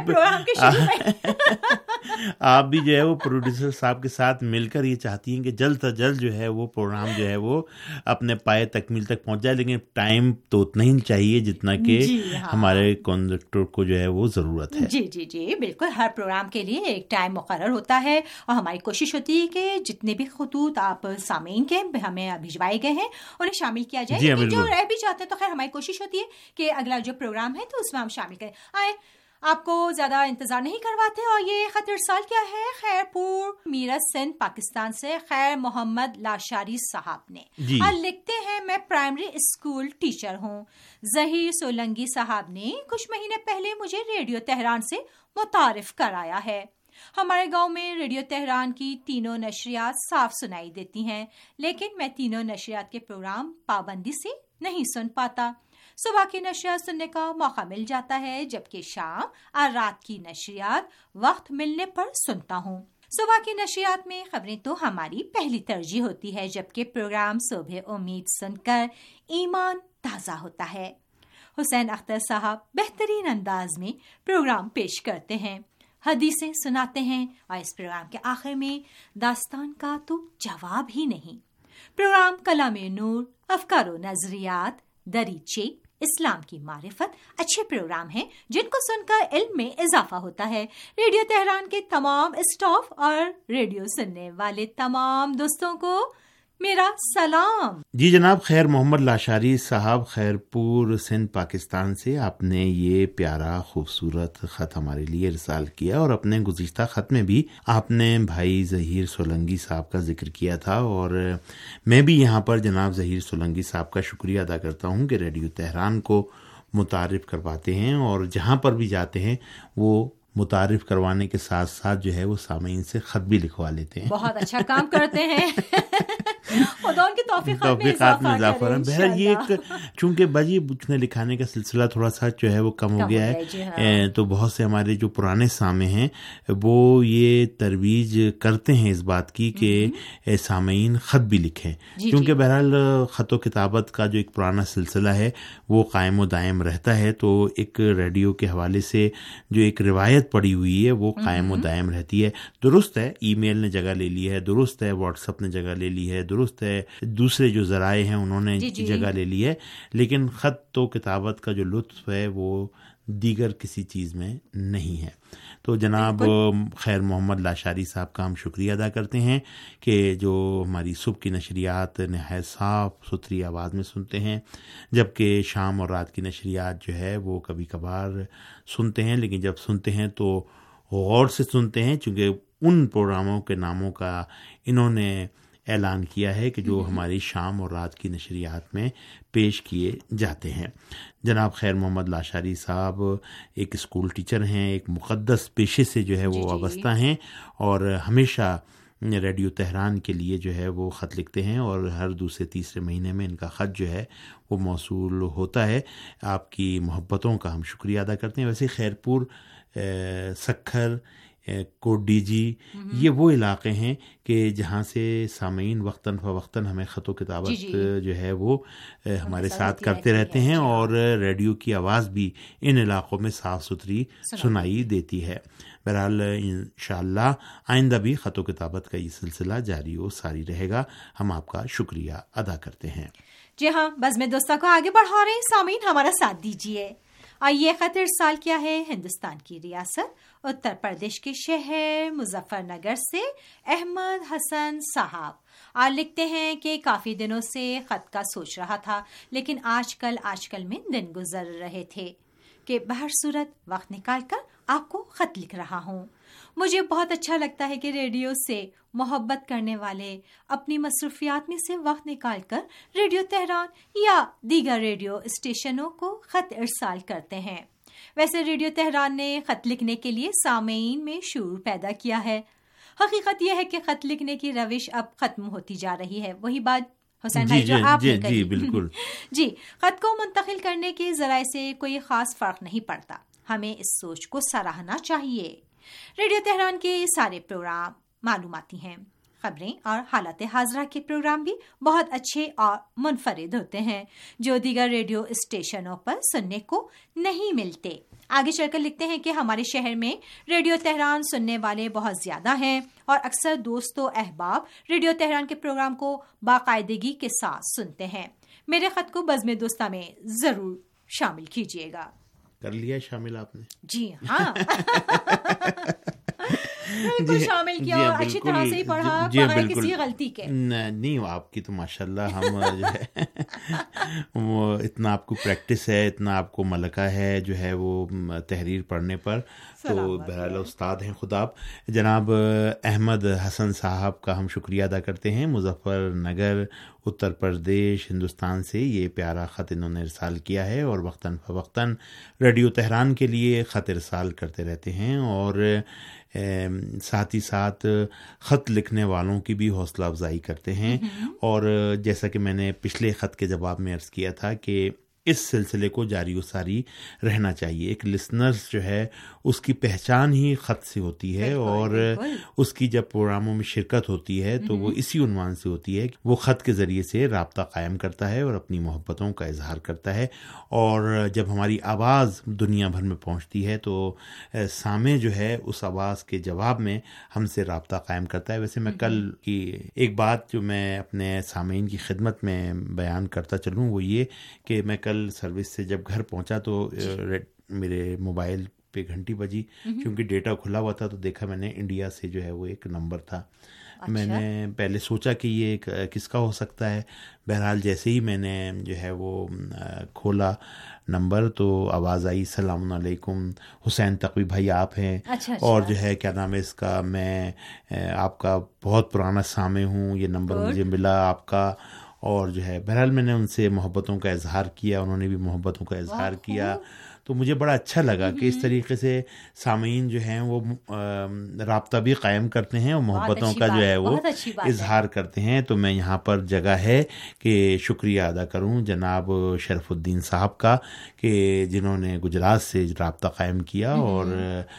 آپ بھی جو ہے وہ پروڈیوسر صاحب کے ساتھ مل کر یہ چاہتی ہیں کہ جلد از جلد جو ہے وہ پروگرام جو ہے وہ اپنے پائے تکمیل تک پہنچ جائے، لیکن ٹائم تو اتنا ہی چاہیے جتنا کہ ہمارے کنڈکٹر کو جو ہے وہ ضرورت ہے۔ جی جی جی بالکل، ہر پروگرام کے لیے ایک ٹائم مقرر ہوتا ہے، اور ہماری کوشش ہوتی ہے کہ جتنے بھی خطوط آپ سامعین کے ہمیں بھجوائے گئے ہیں انہیں شامل کیا جائے، لیکن جو رہ بھی جاتے ہیں تو خیر ہماری کوشش ہوتی ہے کہ اگلا جو پروگرام ہے تو اس میں ہم شامل کریں۔ آئے آپ کو زیادہ انتظار نہیں کرواتے، اور یہ خط ارسال کیا ہے خیر پور میرٹھ سندھ پاکستان سے خیر محمد لاشاری صاحب نے، اور لکھتے ہیں میں پرائمری اسکول ٹیچر ہوں۔ ظہیر سولنگی صاحب نے کچھ مہینے پہلے مجھے ریڈیو تہران سے متعارف کرایا ہے۔ ہمارے گاؤں میں ریڈیو تہران کی تینوں نشریات صاف سنائی دیتی ہیں، لیکن میں تینوں نشریات کے پروگرام پابندی سے نہیں سن پاتا۔ صبح کی نشریات سننے کا موقع مل جاتا ہے، جبکہ شام اور رات کی نشریات وقت ملنے پر سنتا ہوں۔ صبح کی نشریات میں خبریں تو ہماری پہلی ترجیح ہوتی ہے، جبکہ پروگرام صبح امید سن کر ایمان تازہ ہوتا ہے۔ حسین اختر صاحب بہترین انداز میں پروگرام پیش کرتے ہیں، حدیثیں سناتے ہیں، اور اس پروگرام کے آخر میں داستان کا تو جواب ہی نہیں۔ پروگرام کلام نور، افکار و نظریات، دریچے، اسلام کی معرفت اچھے پروگرام ہیں جن کو سن کر علم میں اضافہ ہوتا ہے۔ ریڈیو تہران کے تمام اسٹاف اور ریڈیو سننے والے تمام دوستوں کو میرا سلام. جی جناب، خیر محمد لاشاری صاحب خیرپور سندھ پاکستان سے آپ نے یہ پیارا خوبصورت خط ہمارے لیے ارسال کیا، اور اپنے گزشتہ خط میں بھی آپ نے بھائی ظہیر سولنگی صاحب کا ذکر کیا تھا، اور میں بھی یہاں پر جناب ظہیر سولنگی صاحب کا شکریہ ادا کرتا ہوں کہ ریڈیو تہران کو متعارف کرواتے ہیں، اور جہاں پر بھی جاتے ہیں وہ متعارف کروانے کے ساتھ ساتھ جو ہے وہ سامعین سے خط بھی لکھوا لیتے ہیں. بہت اچھا کام کرتے ہیں. خدا ان کی توفیقات میں اضافہ کریں. بہرحال یہ ایک چونکہ باجی لکھنے لکھانے کا سلسلہ تھوڑا سا جو ہے وہ کم ہو گیا ہے، تو بہت سے ہمارے جو پرانے سامع ہیں وہ یہ ترویج کرتے ہیں اس بات کی کہ سامعین خط بھی لکھیں، کیونکہ بہرحال خط و کتابت کا جو ایک پرانا سلسلہ ہے وہ قائم و دائم رہتا ہے. تو ایک ریڈیو کے حوالے سے جو ایک روایت پڑی ہوئی ہے وہ قائم و دائم رہتی ہے. درست ہے ای میل نے جگہ لے لی ہے، درست ہے واٹس ایپ نے جگہ لے لی ہے، درست ہے دوسرے جو ذرائع ہیں انہوں نے جگہ لے لی ہے، لیکن خط و کتابت کا جو لطف ہے وہ دیگر کسی چیز میں نہیں ہے. تو جناب خیر محمد لاشاری صاحب کا ہم شکریہ ادا کرتے ہیں کہ جو ہماری صبح کی نشریات نہایت صاف ستھری آواز میں سنتے ہیں، جبکہ شام اور رات کی نشریات جو ہے وہ کبھی کبھار سنتے ہیں، لیکن جب سنتے ہیں تو غور سے سنتے ہیں، چونکہ ان پروگراموں کے ناموں کا انہوں نے اعلان کیا ہے کہ جو ہماری شام اور رات کی نشریات میں پیش کیے جاتے ہیں. جناب خیر محمد لاشاری صاحب ایک اسکول ٹیچر ہیں، ایک مقدس پیشے سے جو ہے وہ وابستہ ہیں، اور ہمیشہ ریڈیو تہران کے لیے جو ہے وہ خط لکھتے ہیں، اور ہر دوسرے تیسرے مہینے میں ان کا خط جو ہے وہ موصول ہوتا ہے. آپ کی محبتوں کا ہم شکریہ ادا کرتے ہیں. ویسے خیرپور، سکھر، کوڈی جی، یہ وہ علاقے ہیں کہ جہاں سے سامعین وقتاً فوقتاً ہمیں خط و کتابت جو ہے وہ ہمارے ساتھ کرتے رہتے ہیں، اور ریڈیو کی آواز بھی ان علاقوں میں صاف ستھری سنائی دیتی ہے. بہرحال انشاءاللہ آئندہ بھی خط و کتابت کا یہ سلسلہ جاری و ساری رہے گا. ہم آپ کا شکریہ ادا کرتے ہیں. جی ہاں، بزم دوستہ کو آگے بڑھا رہے ہیں. سامعین ہمارا ساتھ دیجیے. آئیے خط ارسال کیا ہے ہندوستان کی ریاست اتر پردیش کے شہر مظفر نگر سے احمد حسن صاحب. آج لکھتے ہیں کہ کافی دنوں سے خط کا سوچ رہا تھا، لیکن آج کل میں دن گزر رہے تھے کہ بہر صورت وقت نکال کر آپ کو خط لکھ رہا ہوں. مجھے بہت اچھا لگتا ہے کہ ریڈیو سے محبت کرنے والے اپنی مصروفیات میں سے وقت نکال کر ریڈیو تہران یا دیگر ریڈیو اسٹیشنوں کو خط ارسال کرتے ہیں. ویسے ریڈیو تہران نے خط لکھنے کے لیے سامعین میں شعور پیدا کیا ہے. حقیقت یہ ہے کہ خط لکھنے کی روش اب ختم ہوتی جا رہی ہے. وہی بات حسین بھائی جو آپ نے کہی. بالکل. جی، خط کو منتقل کرنے کے ذرائع سے کوئی خاص فرق نہیں پڑتا. ہمیں اس سوچ کو سراہنا چاہیے. ریڈیو تہران کے سارے پروگرام معلوماتی ہیں. خبریں اور حالات حاضرہ کے پروگرام بھی بہت اچھے اور منفرد ہوتے ہیں جو دیگر ریڈیو اسٹیشنوں پر سننے کو نہیں ملتے. آگے چل کر لکھتے ہیں کہ ہمارے شہر میں ریڈیو تہران سننے والے بہت زیادہ ہیں، اور اکثر دوست و احباب ریڈیو تہران کے پروگرام کو باقاعدگی کے ساتھ سنتے ہیں. میرے خط کو بزم دوستہ میں ضرور شامل کیجیے گا. کر لیا شامل آپ نے؟ جی ہاں، بالکل شامل کیا، اور اچھی طرح سے ہی پڑھا بغیر کسی غلطی کے. نہیں، آپ کی تو ماشاءاللہ ہم جو ہے وہ اتنا آپ کو پریکٹس ہے، اتنا آپ کو ملکہ ہے جو ہے وہ تحریر پڑھنے پر، تو بہرحال استاد ہیں خدا. جناب احمد حسن صاحب کا ہم شکریہ ادا کرتے ہیں، مظفر نگر اتر پردیش ہندوستان سے یہ پیارا خط انہوں نے ارسال کیا ہے، اور وقتاً فوقتاً ریڈیو تہران کے لیے خط ارسال کرتے رہتے ہیں، اور ساتھ ہی ساتھ خط لکھنے والوں کی بھی حوصلہ افزائی کرتے ہیں. اور جیسا کہ میں نے پچھلے خط کے جواب میں عرض کیا تھا کہ اس سلسلے کو جاری و ساری رہنا چاہیے. ایک لسنرز جو ہے اس کی پہچان ہی خط سے ہوتی ہے، اور اس کی جب پروگراموں میں شرکت ہوتی ہے تو وہ اسی عنوان سے ہوتی ہے کہ وہ خط کے ذریعے سے رابطہ قائم کرتا ہے اور اپنی محبتوں کا اظہار کرتا ہے. اور جب ہماری آواز دنیا بھر میں پہنچتی ہے تو سامع جو ہے اس آواز کے جواب میں ہم سے رابطہ قائم کرتا ہے. ویسے میں کل کی ایک بات جو میں اپنے سامعین کی خدمت میں بیان کرتا چلوں وہ یہ کہ میں کل سروس سے جب گھر پہنچا تو میرے موبائل پہ گھنٹی بجی، کیونکہ ڈیٹا کھلا ہوا تھا تو دیکھا میں نے انڈیا سے جو ہے وہ ایک نمبر تھا. میں نے پہلے سوچا کہ یہ کس کا ہو سکتا ہے. بہرحال جیسے ہی میں نے جو ہے وہ کھولا نمبر تو آواز آئی، السلام علیکم حسین تقوی بھائی آپ ہیں. اور جو ہے کیا نام ہے اس کا، میں آپ کا بہت پرانا سامع ہوں، یہ نمبر مجھے ملا آپ کا. اور جو ہے بہرحال میں نے ان سے محبتوں کا اظہار کیا، انہوں نے بھی محبتوں کا اظہار کیا. تو مجھے بڑا اچھا لگا کہ اس طریقے سے سامعین جو ہیں وہ رابطہ بھی قائم کرتے ہیں اور محبتوں کا جو ہے وہ اظہار کرتے ہیں. تو میں یہاں پر جگہ ہے کہ شکریہ ادا کروں جناب شرف الدین صاحب کا، کہ جنہوں نے گجرات سے رابطہ قائم کیا اور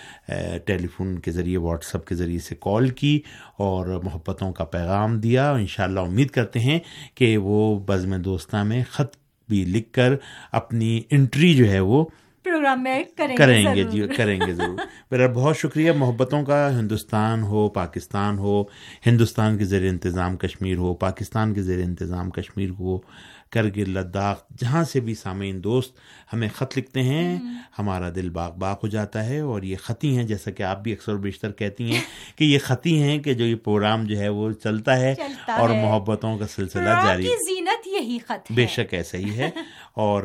ٹیلی فون کے ذریعے، واٹس ایپ کے ذریعے سے کال کی اور محبتوں کا پیغام دیا. انشاءاللہ امید کرتے ہیں کہ وہ بزم دوستاں میں خط بھی لکھ کر اپنی انٹری جو ہے وہ پروگرام میں کریں گے. جی کریں گے ضرور. میرا بہت شکریہ. محبتوں کا ہندوستان ہو، پاکستان ہو، ہندوستان کے زیر انتظام کشمیر ہو، پاکستان کے زیر انتظام کشمیر ہو، کرگل، لداخ، جہاں سے بھی سامعین دوست ہمیں خط لکھتے ہیں ہمارا دل باغ باغ ہو جاتا ہے. اور یہ خطی ہیں، جیسا کہ آپ بھی اکثر و بیشتر کہتی ہیں کہ یہ خطی ہیں کہ جو یہ پروگرام جو ہے وہ چلتا ہے اور محبتوں کا سلسلہ جاری. زینت یہی خط ہے. بے شک ایسا ہی ہے. اور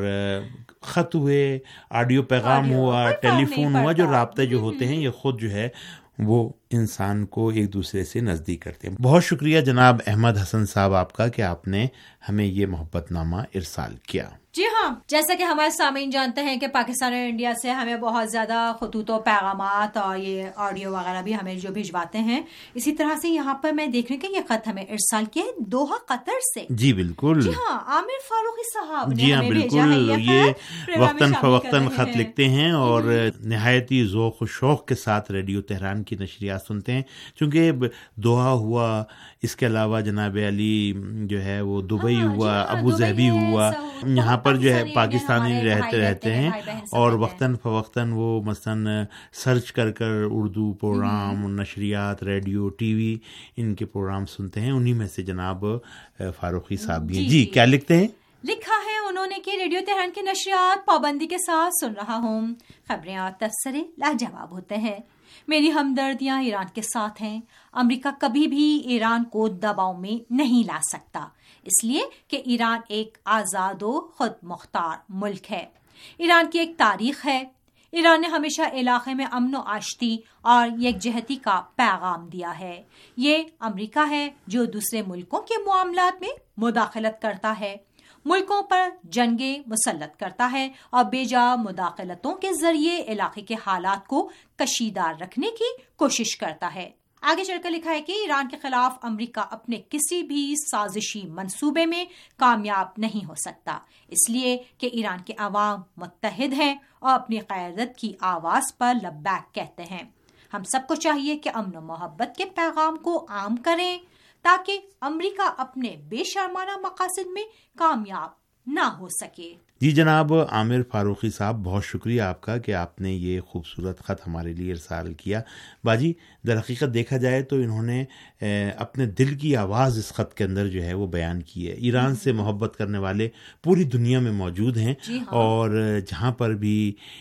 خط ہوئے، آڈیو پیغام ہوا، ٹیلی فون ہوا، جو رابطے جو ہوتے ہیں یہ خود جو ہے وہ انسان کو ایک دوسرے سے نزدیک کرتے ہیں. بہت شکریہ جناب احمد حسن صاحب آپ کا کہ آپ نے ہمیں یہ محبت نامہ ارسال کیا. جی ہاں، جیسا کہ ہمارے سامعین جانتے ہیں کہ پاکستان اور انڈیا سے ہمیں بہت زیادہ خطوط و پیغامات اور یہ آڈیو وغیرہ بھی ہمیں جو بھجواتے ہیں. اسی طرح سے یہاں پر میں دیکھ رہی ہوں کہ یہ خط ہمیں ارسال کیا ہے دوحہ قطر سے. جی بالکل. جی ہاں، عامر فاروقی صاحب جی ہاں بالکل. یہ وقتاً فوقتاً خط لکھتے ہیں اور نہایتی ذوق و شوق کے ساتھ ریڈیو تہران کی نشریات سنتے ہیں. چونکہ دوحہ ہوا، اس کے علاوہ جناب علی جو ہے وہ دبئی ہوا، ابو ظہبی ہوا، یہاں پر جو ہے پاکستانی رہتے ہیں اور وقتاً فوقتاً وہ مثلاً سرچ کر اردو پروگرام، نشریات، ریڈیو، ٹی وی، ان کے پروگرام سنتے ہیں. انہی میں سے جناب فاروقی صاحب بھی ہیں. جی کیا لکھتے ہیں؟ لکھا ہے انہوں نے کہ ریڈیو تہران کی نشریات پابندی کے ساتھ سن رہا ہوں. خبریں اور تبصرے لاجواب ہوتے ہیں. میری ہمدردیاں ایران کے ساتھ ہیں. امریکہ کبھی بھی ایران کو دباؤ میں نہیں لا سکتا، اس لیے کہ ایران ایک آزاد و خود مختار ملک ہے. ایران کی ایک تاریخ ہے. ایران نے ہمیشہ علاقے میں امن و آشتی اور یکجہتی کا پیغام دیا ہے. یہ امریکہ ہے جو دوسرے ملکوں کے معاملات میں مداخلت کرتا ہے، ملکوں پر جنگیں مسلط کرتا ہے اور بے جا مداخلتوں کے ذریعے علاقے کے حالات کو کشیدار رکھنے کی کوشش کرتا ہے. آگے چل کر لکھا ہے کہ ایران کے خلاف امریکہ اپنے کسی بھی سازشی منصوبے میں کامیاب نہیں ہو سکتا، اس لیے کہ ایران کے عوام متحد ہیں اور اپنی قیادت کی آواز پر لبیک کہتے ہیں. ہم سب کو چاہیے کہ امن و محبت کے پیغام کو عام کریں تاکہ امریکہ اپنے بے شرمانہ مقاصد میں کامیاب نہ ہو سکے. جی جناب عامر فاروقی صاحب، بہت شکریہ آپ کا کہ آپ نے یہ خوبصورت خط ہمارے لیے ارسال کیا. باجی در حقیقت دیکھا جائے تو انہوں نے اپنے دل کی آواز اس خط کے اندر جو ہے وہ بیان کی ہے. ایران سے محبت کرنے والے پوری دنیا میں موجود ہیں. جی ہاں. اور جہاں پر بھی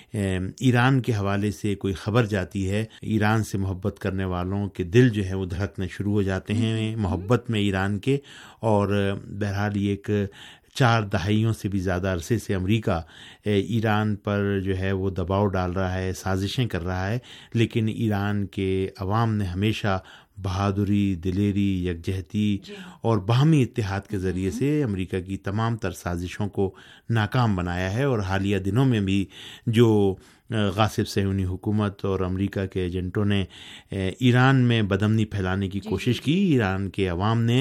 ایران کے حوالے سے کوئی خبر جاتی ہے، ایران سے محبت کرنے والوں کے دل جو ہے وہ دھڑکنے شروع ہو جاتے ہیں محبت میں ایران کے. اور بہرحال یہ ایک 4 دہائیوں سے بھی زیادہ عرصے سے امریکہ ایران پر جو ہے وہ دباؤ ڈال رہا ہے، سازشیں کر رہا ہے، لیکن ایران کے عوام نے ہمیشہ بہادری، دلیری، یکجہتی اور باہمی اتحاد کے ذریعے سے امریکہ کی تمام تر سازشوں کو ناکام بنایا ہے. اور حالیہ دنوں میں بھی جو غاصب صہیونی حکومت اور امریکہ کے ایجنٹوں نے ایران میں بدامنی پھیلانے کی کوشش کی، ایران کے عوام نے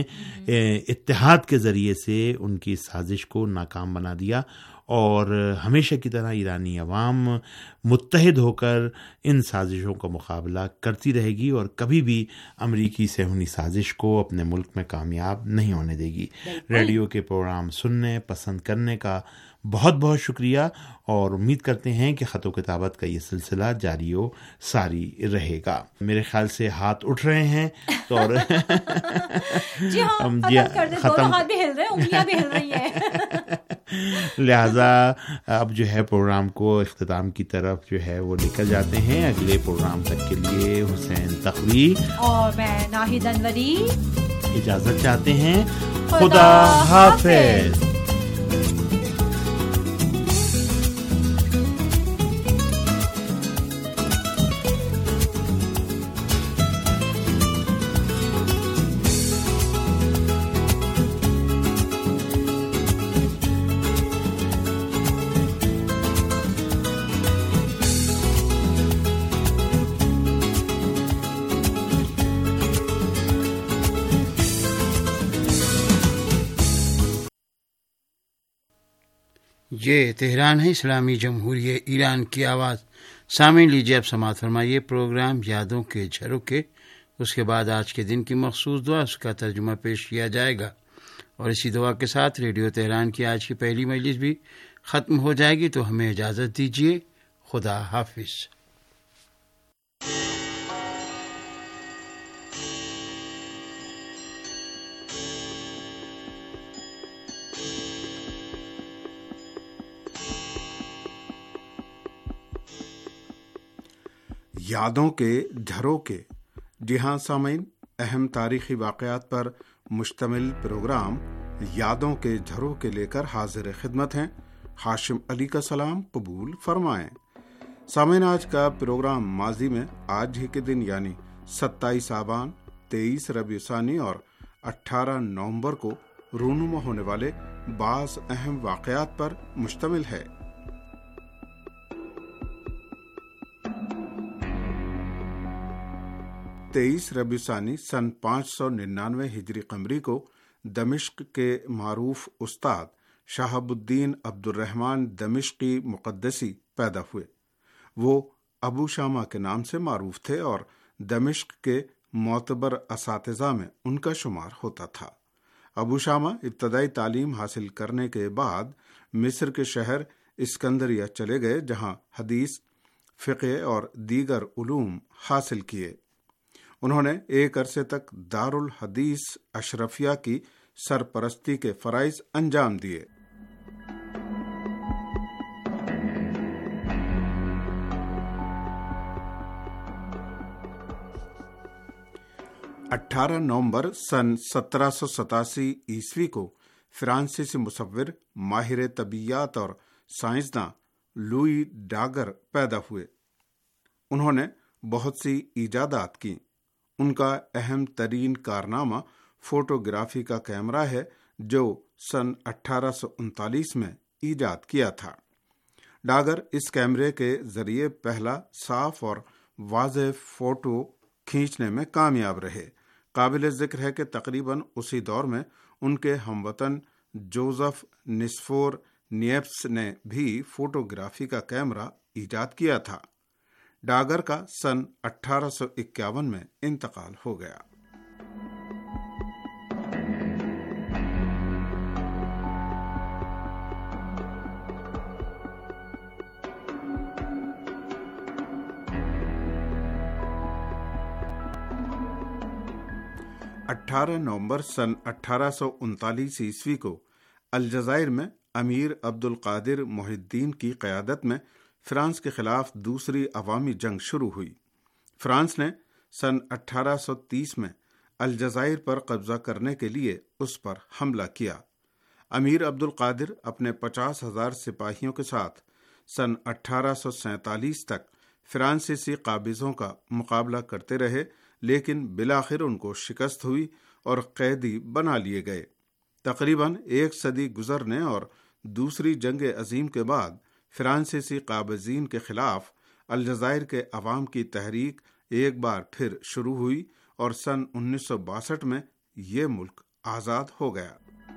اتحاد کے ذریعے سے ان کی سازش کو ناکام بنا دیا. اور ہمیشہ کی طرح ایرانی عوام متحد ہو کر ان سازشوں کا مقابلہ کرتی رہے گی اور کبھی بھی امریکی صہیونی سازش کو اپنے ملک میں کامیاب نہیں ہونے دے گی. ریڈیو کے پروگرام سننے پسند کرنے کا بہت بہت شکریہ اور امید کرتے ہیں کہ خط و کتابت کا یہ سلسلہ جاری و ساری رہے گا. میرے خیال سے ہاتھ اٹھ رہے ہیں تو اور جی ہاں ختم کر دیں. دونوں ہاتھ بھی ہل رہے ہیں، انگلیاں بھی ہل رہی ہیں. لہذا اب جو ہے پروگرام کو اختتام کی طرف جو ہے وہ نکل جاتے ہیں. اگلے پروگرام تک کے لیے حسین تقوی اور میں ناہید انوری اجازت چاہتے ہیں. خدا حافظ. یہ تہران ہے، اسلامی جمہوریہ ایران کی آواز. سامعین لیجیے اب سماعت فرمائیے پروگرام یادوں کے جھروکے. اس کے بعد آج کے دن کی مخصوص دعا، اس کا ترجمہ پیش کیا جائے گا، اور اسی دعا کے ساتھ ریڈیو تہران کی آج کی پہلی مجلس بھی ختم ہو جائے گی. تو ہمیں اجازت دیجیے. خدا حافظ. یادوں کے جھروکے. جی ہاں سامعین، اہم تاریخی واقعات پر مشتمل پروگرام یادوں کے جھروکے لے کر حاضر خدمت ہیں. ہاشم علی کا سلام قبول فرمائیں. سامعین، آج کا پروگرام ماضی میں آج ہی کے دن یعنی 27 آبان، 23 ربیع ثانی اور 18 نومبر کو رونما ہونے والے بعض اہم واقعات پر مشتمل ہے. 23 ربیع ثانی سن 599 ہجری قمری کو دمشق کے معروف استاد شہاب الدین عبد الرحمن دمشقی مقدسی پیدا ہوئے. وہ ابو شامہ کے نام سے معروف تھے اور دمشق کے معتبر اساتذہ میں ان کا شمار ہوتا تھا. ابو شامہ ابتدائی تعلیم حاصل کرنے کے بعد مصر کے شہر اسکندریہ چلے گئے، جہاں حدیث، فقہ اور دیگر علوم حاصل کیے. انہوں نے ایک عرصے تک دارالحدیث اشرفیہ کی سرپرستی کے فرائض انجام دیے. اٹھارہ نومبر سن 1787 عیسوی کو فرانسیسی مصور، ماہر طبیعیات اور سائنسداں لوئی ڈاگر پیدا ہوئے. انہوں نے بہت سی ایجادات کی. ان کا اہم ترین کارنامہ فوٹوگرافی کا کیمرہ ہے، جو سن 1839 میں ایجاد کیا تھا. ڈاگر اس کیمرے کے ذریعے پہلا صاف اور واضح فوٹو کھینچنے میں کامیاب رہے. قابل ذکر ہے کہ تقریباً اسی دور میں ان کے ہموطن جوزف نسفور نیپس نے بھی فوٹوگرافی کا کیمرہ ایجاد کیا تھا. ڈاگر کا سن 1851 میں انتقال ہو گیا. اٹھارہ نومبر سن 1839 عیسوی کو الجزائر میں امیر عبد القادر محی الدین کی قیادت میں فرانس کے خلاف دوسری عوامی جنگ شروع ہوئی. فرانس نے سن 1830 میں الجزائر پر قبضہ کرنے کے لیے اس پر حملہ کیا. امیر عبد القادر اپنے 50,000 سپاہیوں کے ساتھ سن 1847 تک فرانسیسی قابضوں کا مقابلہ کرتے رہے، لیکن بالآخر ان کو شکست ہوئی اور قیدی بنا لیے گئے. تقریباً ایک صدی گزرنے اور دوسری جنگ عظیم کے بعد فرانسیسی قابضین کے خلاف الجزائر کے عوام کی تحریک ایک بار پھر شروع ہوئی اور سن 1962 میں یہ ملک آزاد ہو گیا.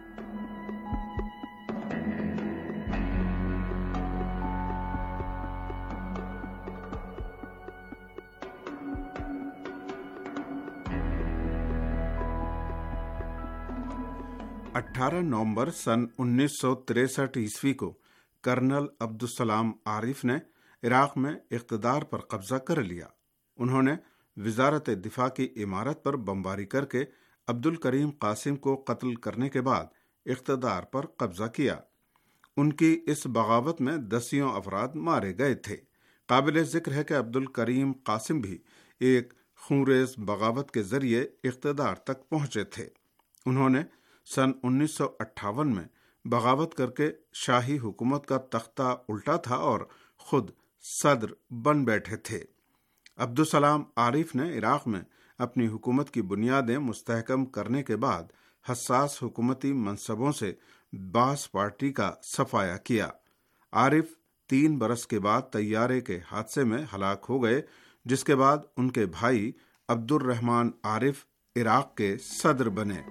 اٹھارہ نومبر سن 1963 عیسوی کو کرنل عبدالسلام عارف نے عراق میں اقتدار پر قبضہ کر لیا. انہوں نے وزارت دفاع کی عمارت پر بمباری کر کے عبد الکریم قاسم کو قتل کرنے کے بعد اقتدار پر قبضہ کیا. ان کی اس بغاوت میں 10 افراد مارے گئے تھے۔ قابل ذکر ہے کہ عبد الکریم قاسم بھی ایک خونریز بغاوت کے ذریعے اقتدار تک پہنچے تھے۔ انہوں نے سن 1958 میں بغاوت کر کے شاہی حکومت کا تختہ الٹا تھا اور خود صدر بن بیٹھے تھے۔ عبدالسلام عارف نے عراق میں اپنی حکومت کی بنیادیں مستحکم کرنے کے بعد حساس حکومتی منصبوں سے باس پارٹی کا صفایا کیا۔ عارف 3 برس کے بعد طیارے کے حادثے میں ہلاک ہو گئے، جس کے بعد ان کے بھائی عبد الرحمن عارف عراق کے صدر بنے۔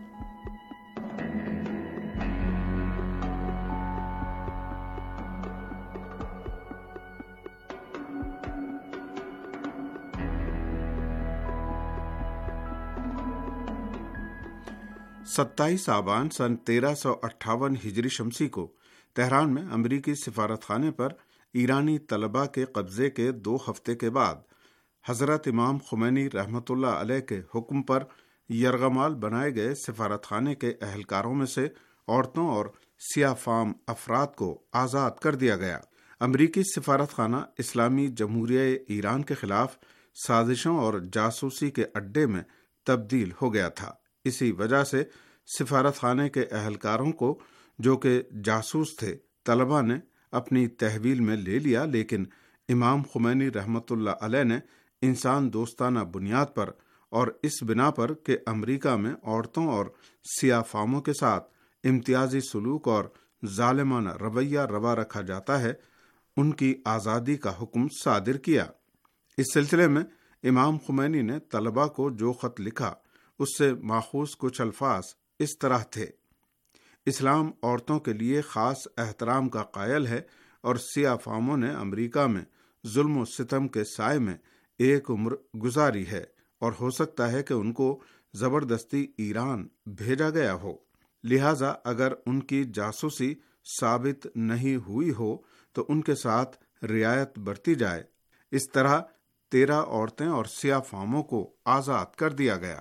ستائیس آبان سن 1358 ہجری شمسی کو تہران میں امریکی سفارت خانے پر ایرانی طلباء کے قبضے کے 2 ہفتے کے بعد حضرت امام خمینی رحمۃ اللہ علیہ کے حکم پر یرغمال بنائے گئے سفارت خانے کے اہلکاروں میں سے عورتوں اور سیاہ فام افراد کو آزاد کر دیا گیا۔ امریکی سفارت خانہ اسلامی جمہوریہ ایران کے خلاف سازشوں اور جاسوسی کے اڈے میں تبدیل ہو گیا تھا۔ اسی وجہ سے سفارت خانے کے اہلکاروں کو، جو کہ جاسوس تھے، طلباء نے اپنی تحویل میں لے لیا، لیکن امام خمینی رحمۃ اللہ علیہ نے انسان دوستانہ بنیاد پر اور اس بنا پر کہ امریکہ میں عورتوں اور سیاہ فاموں کے ساتھ امتیازی سلوک اور ظالمانہ رویہ روا رکھا جاتا ہے، ان کی آزادی کا حکم صادر کیا۔ اس سلسلے میں امام خمینی نے طلباء کو جو خط لکھا، اس سے ماخوذ کچھ الفاظ اس طرح تھے: اسلام عورتوں کے لیے خاص احترام کا قائل ہے اور سیاہ فاموں نے امریکہ میں ظلم و ستم کے سائے میں ایک عمر گزاری ہے، اور ہو سکتا ہے کہ ان کو زبردستی ایران بھیجا گیا ہو، لہذا اگر ان کی جاسوسی ثابت نہیں ہوئی ہو تو ان کے ساتھ رعایت برتی جائے۔ اس طرح 13 عورتیں اور سیاہ فاموں کو آزاد کر دیا گیا۔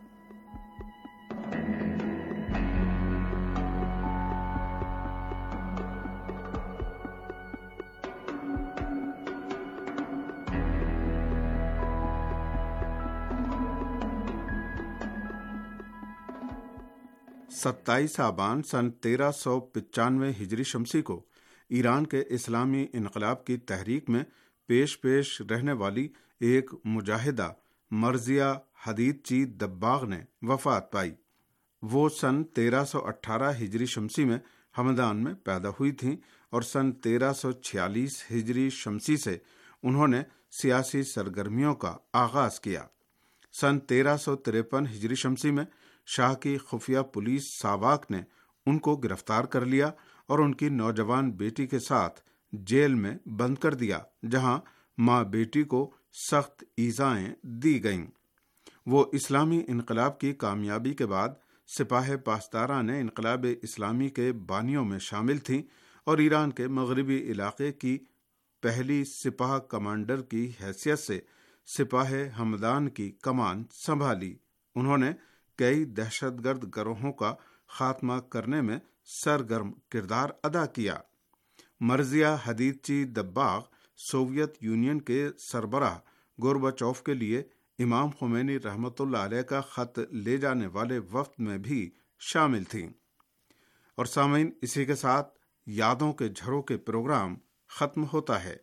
ستائیس آبان سن 1395 ہجری شمسی کو ایران کے اسلامی انقلاب کی تحریک میں پیش رہنے والی ایک مجاہدہ مرضیہ حدیدچی دباغ نے وفات پائی۔ وہ سن 1318 ہجری شمسی میں ہمدان میں پیدا ہوئی تھیں اور سن 1346 ہجری شمسی سے انہوں نے سیاسی سرگرمیوں کا آغاز کیا۔ سن 1353 ہجری شمسی میں شاہ کی خفیہ پولیس ساواک نے ان کو گرفتار کر لیا اور ان کی نوجوان بیٹی کے ساتھ جیل میں بند کر دیا، جہاں ماں بیٹی کو سخت ایذائیں دی گئیں۔ وہ اسلامی انقلاب کی کامیابی کے بعد سپاہ پاسداران انقلاب اسلامی کے بانیوں میں شامل تھیں اور ایران کے مغربی علاقے کی پہلی سپاہ کمانڈر کی حیثیت سے سپاہ ہمدان کی کمان سنبھالی۔ انہوں نے کئی دہشت گرد گروہوں کا خاتمہ کرنے میں سرگرم کردار ادا کیا۔ Marzieh Hadidchi Dabbagh Soviet Union کے سربراہ گورباچوف کے لیے امام خمینی رحمۃ اللہ علیہ کا خط لے جانے والے وفد میں بھی شامل تھیں۔ اور سامعین، اسی کے ساتھ یادوں کے جھروکے پروگرام ختم ہوتا ہے۔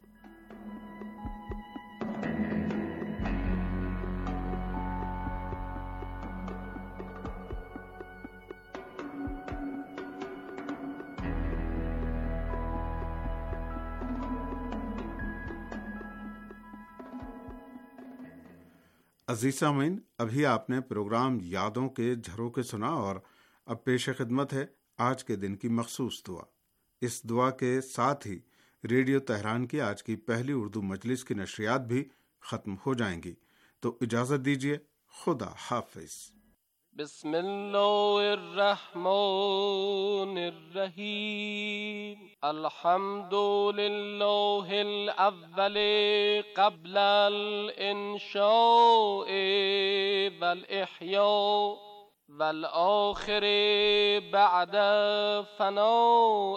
عزیز سامعین، ابھی آپ نے پروگرام یادوں کے جھروکے سنا اور اب پیش خدمت ہے آج کے دن کی مخصوص دعا۔ اس دعا کے ساتھ ہی ریڈیو تہران کی آج کی پہلی اردو مجلس کی نشریات بھی ختم ہو جائیں گی، تو اجازت دیجیے۔ خدا حافظ۔ بسم اللہ الرحمن الرحیم۔ الحمد للہ الاول قبل الانشاء والاحیاء والآخر بعد فناء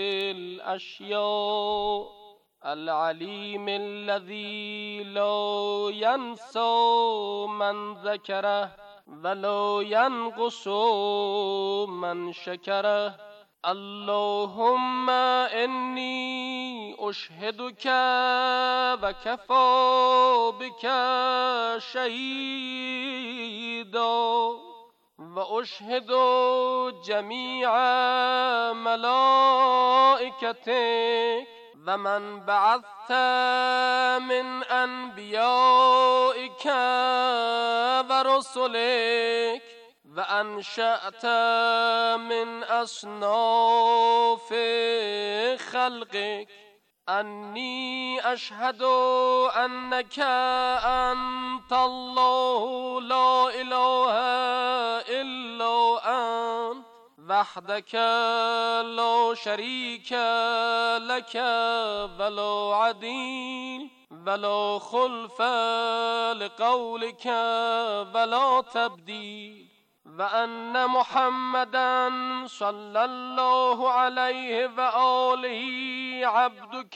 الأشياء العليم الذي لا ينسى من ذكره ولا ينقص من شكره. اللهم إني أشهدك وكفى بك شهيدا وأشهد جميع ملائكتك ومن بعثت من أنبيائك ورسلك وأنشأت من أصناف خلقك أني أشهد أنك أنت الله لا إله إلا أنت وحدك لا شريك لك ولا عديل ولا خلف لقولك ولا تبديل، وأن محمدا صلى الله عليه وآله عبدك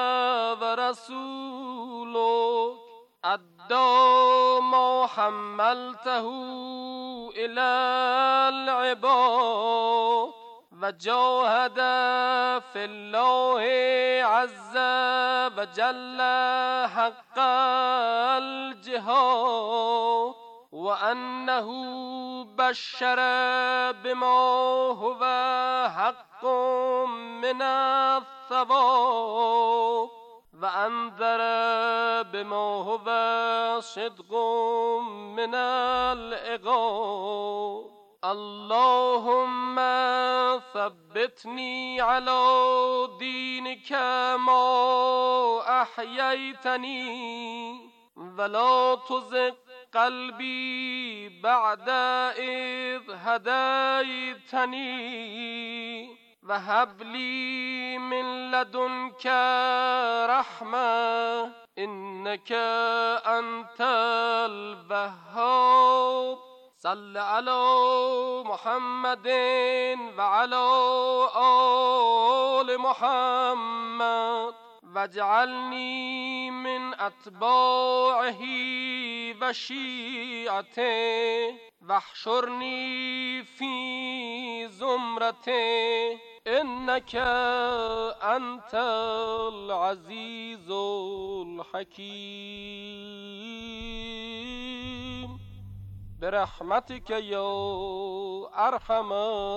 ورسولك أدى ما حملته إلى العباد وجاهد في الله عز وجل حق الجهاد، وأنه بشر بما هو حق من الثواب وأنذر بما هو صدق من العقاب. اللهم ثبتني على دينك ما أحييتني ولا تزغ قلبي بعد إذ هديتني وهب لي من لدنك رحمة إنك أنت الوهاب. صل على محمد وعلى آل محمد واجعلني من أتباعه وشيعته واحشرني في زمرته إنك أنت العزيز الحكيم برحمتك يا أرحم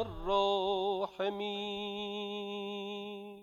الراحمين.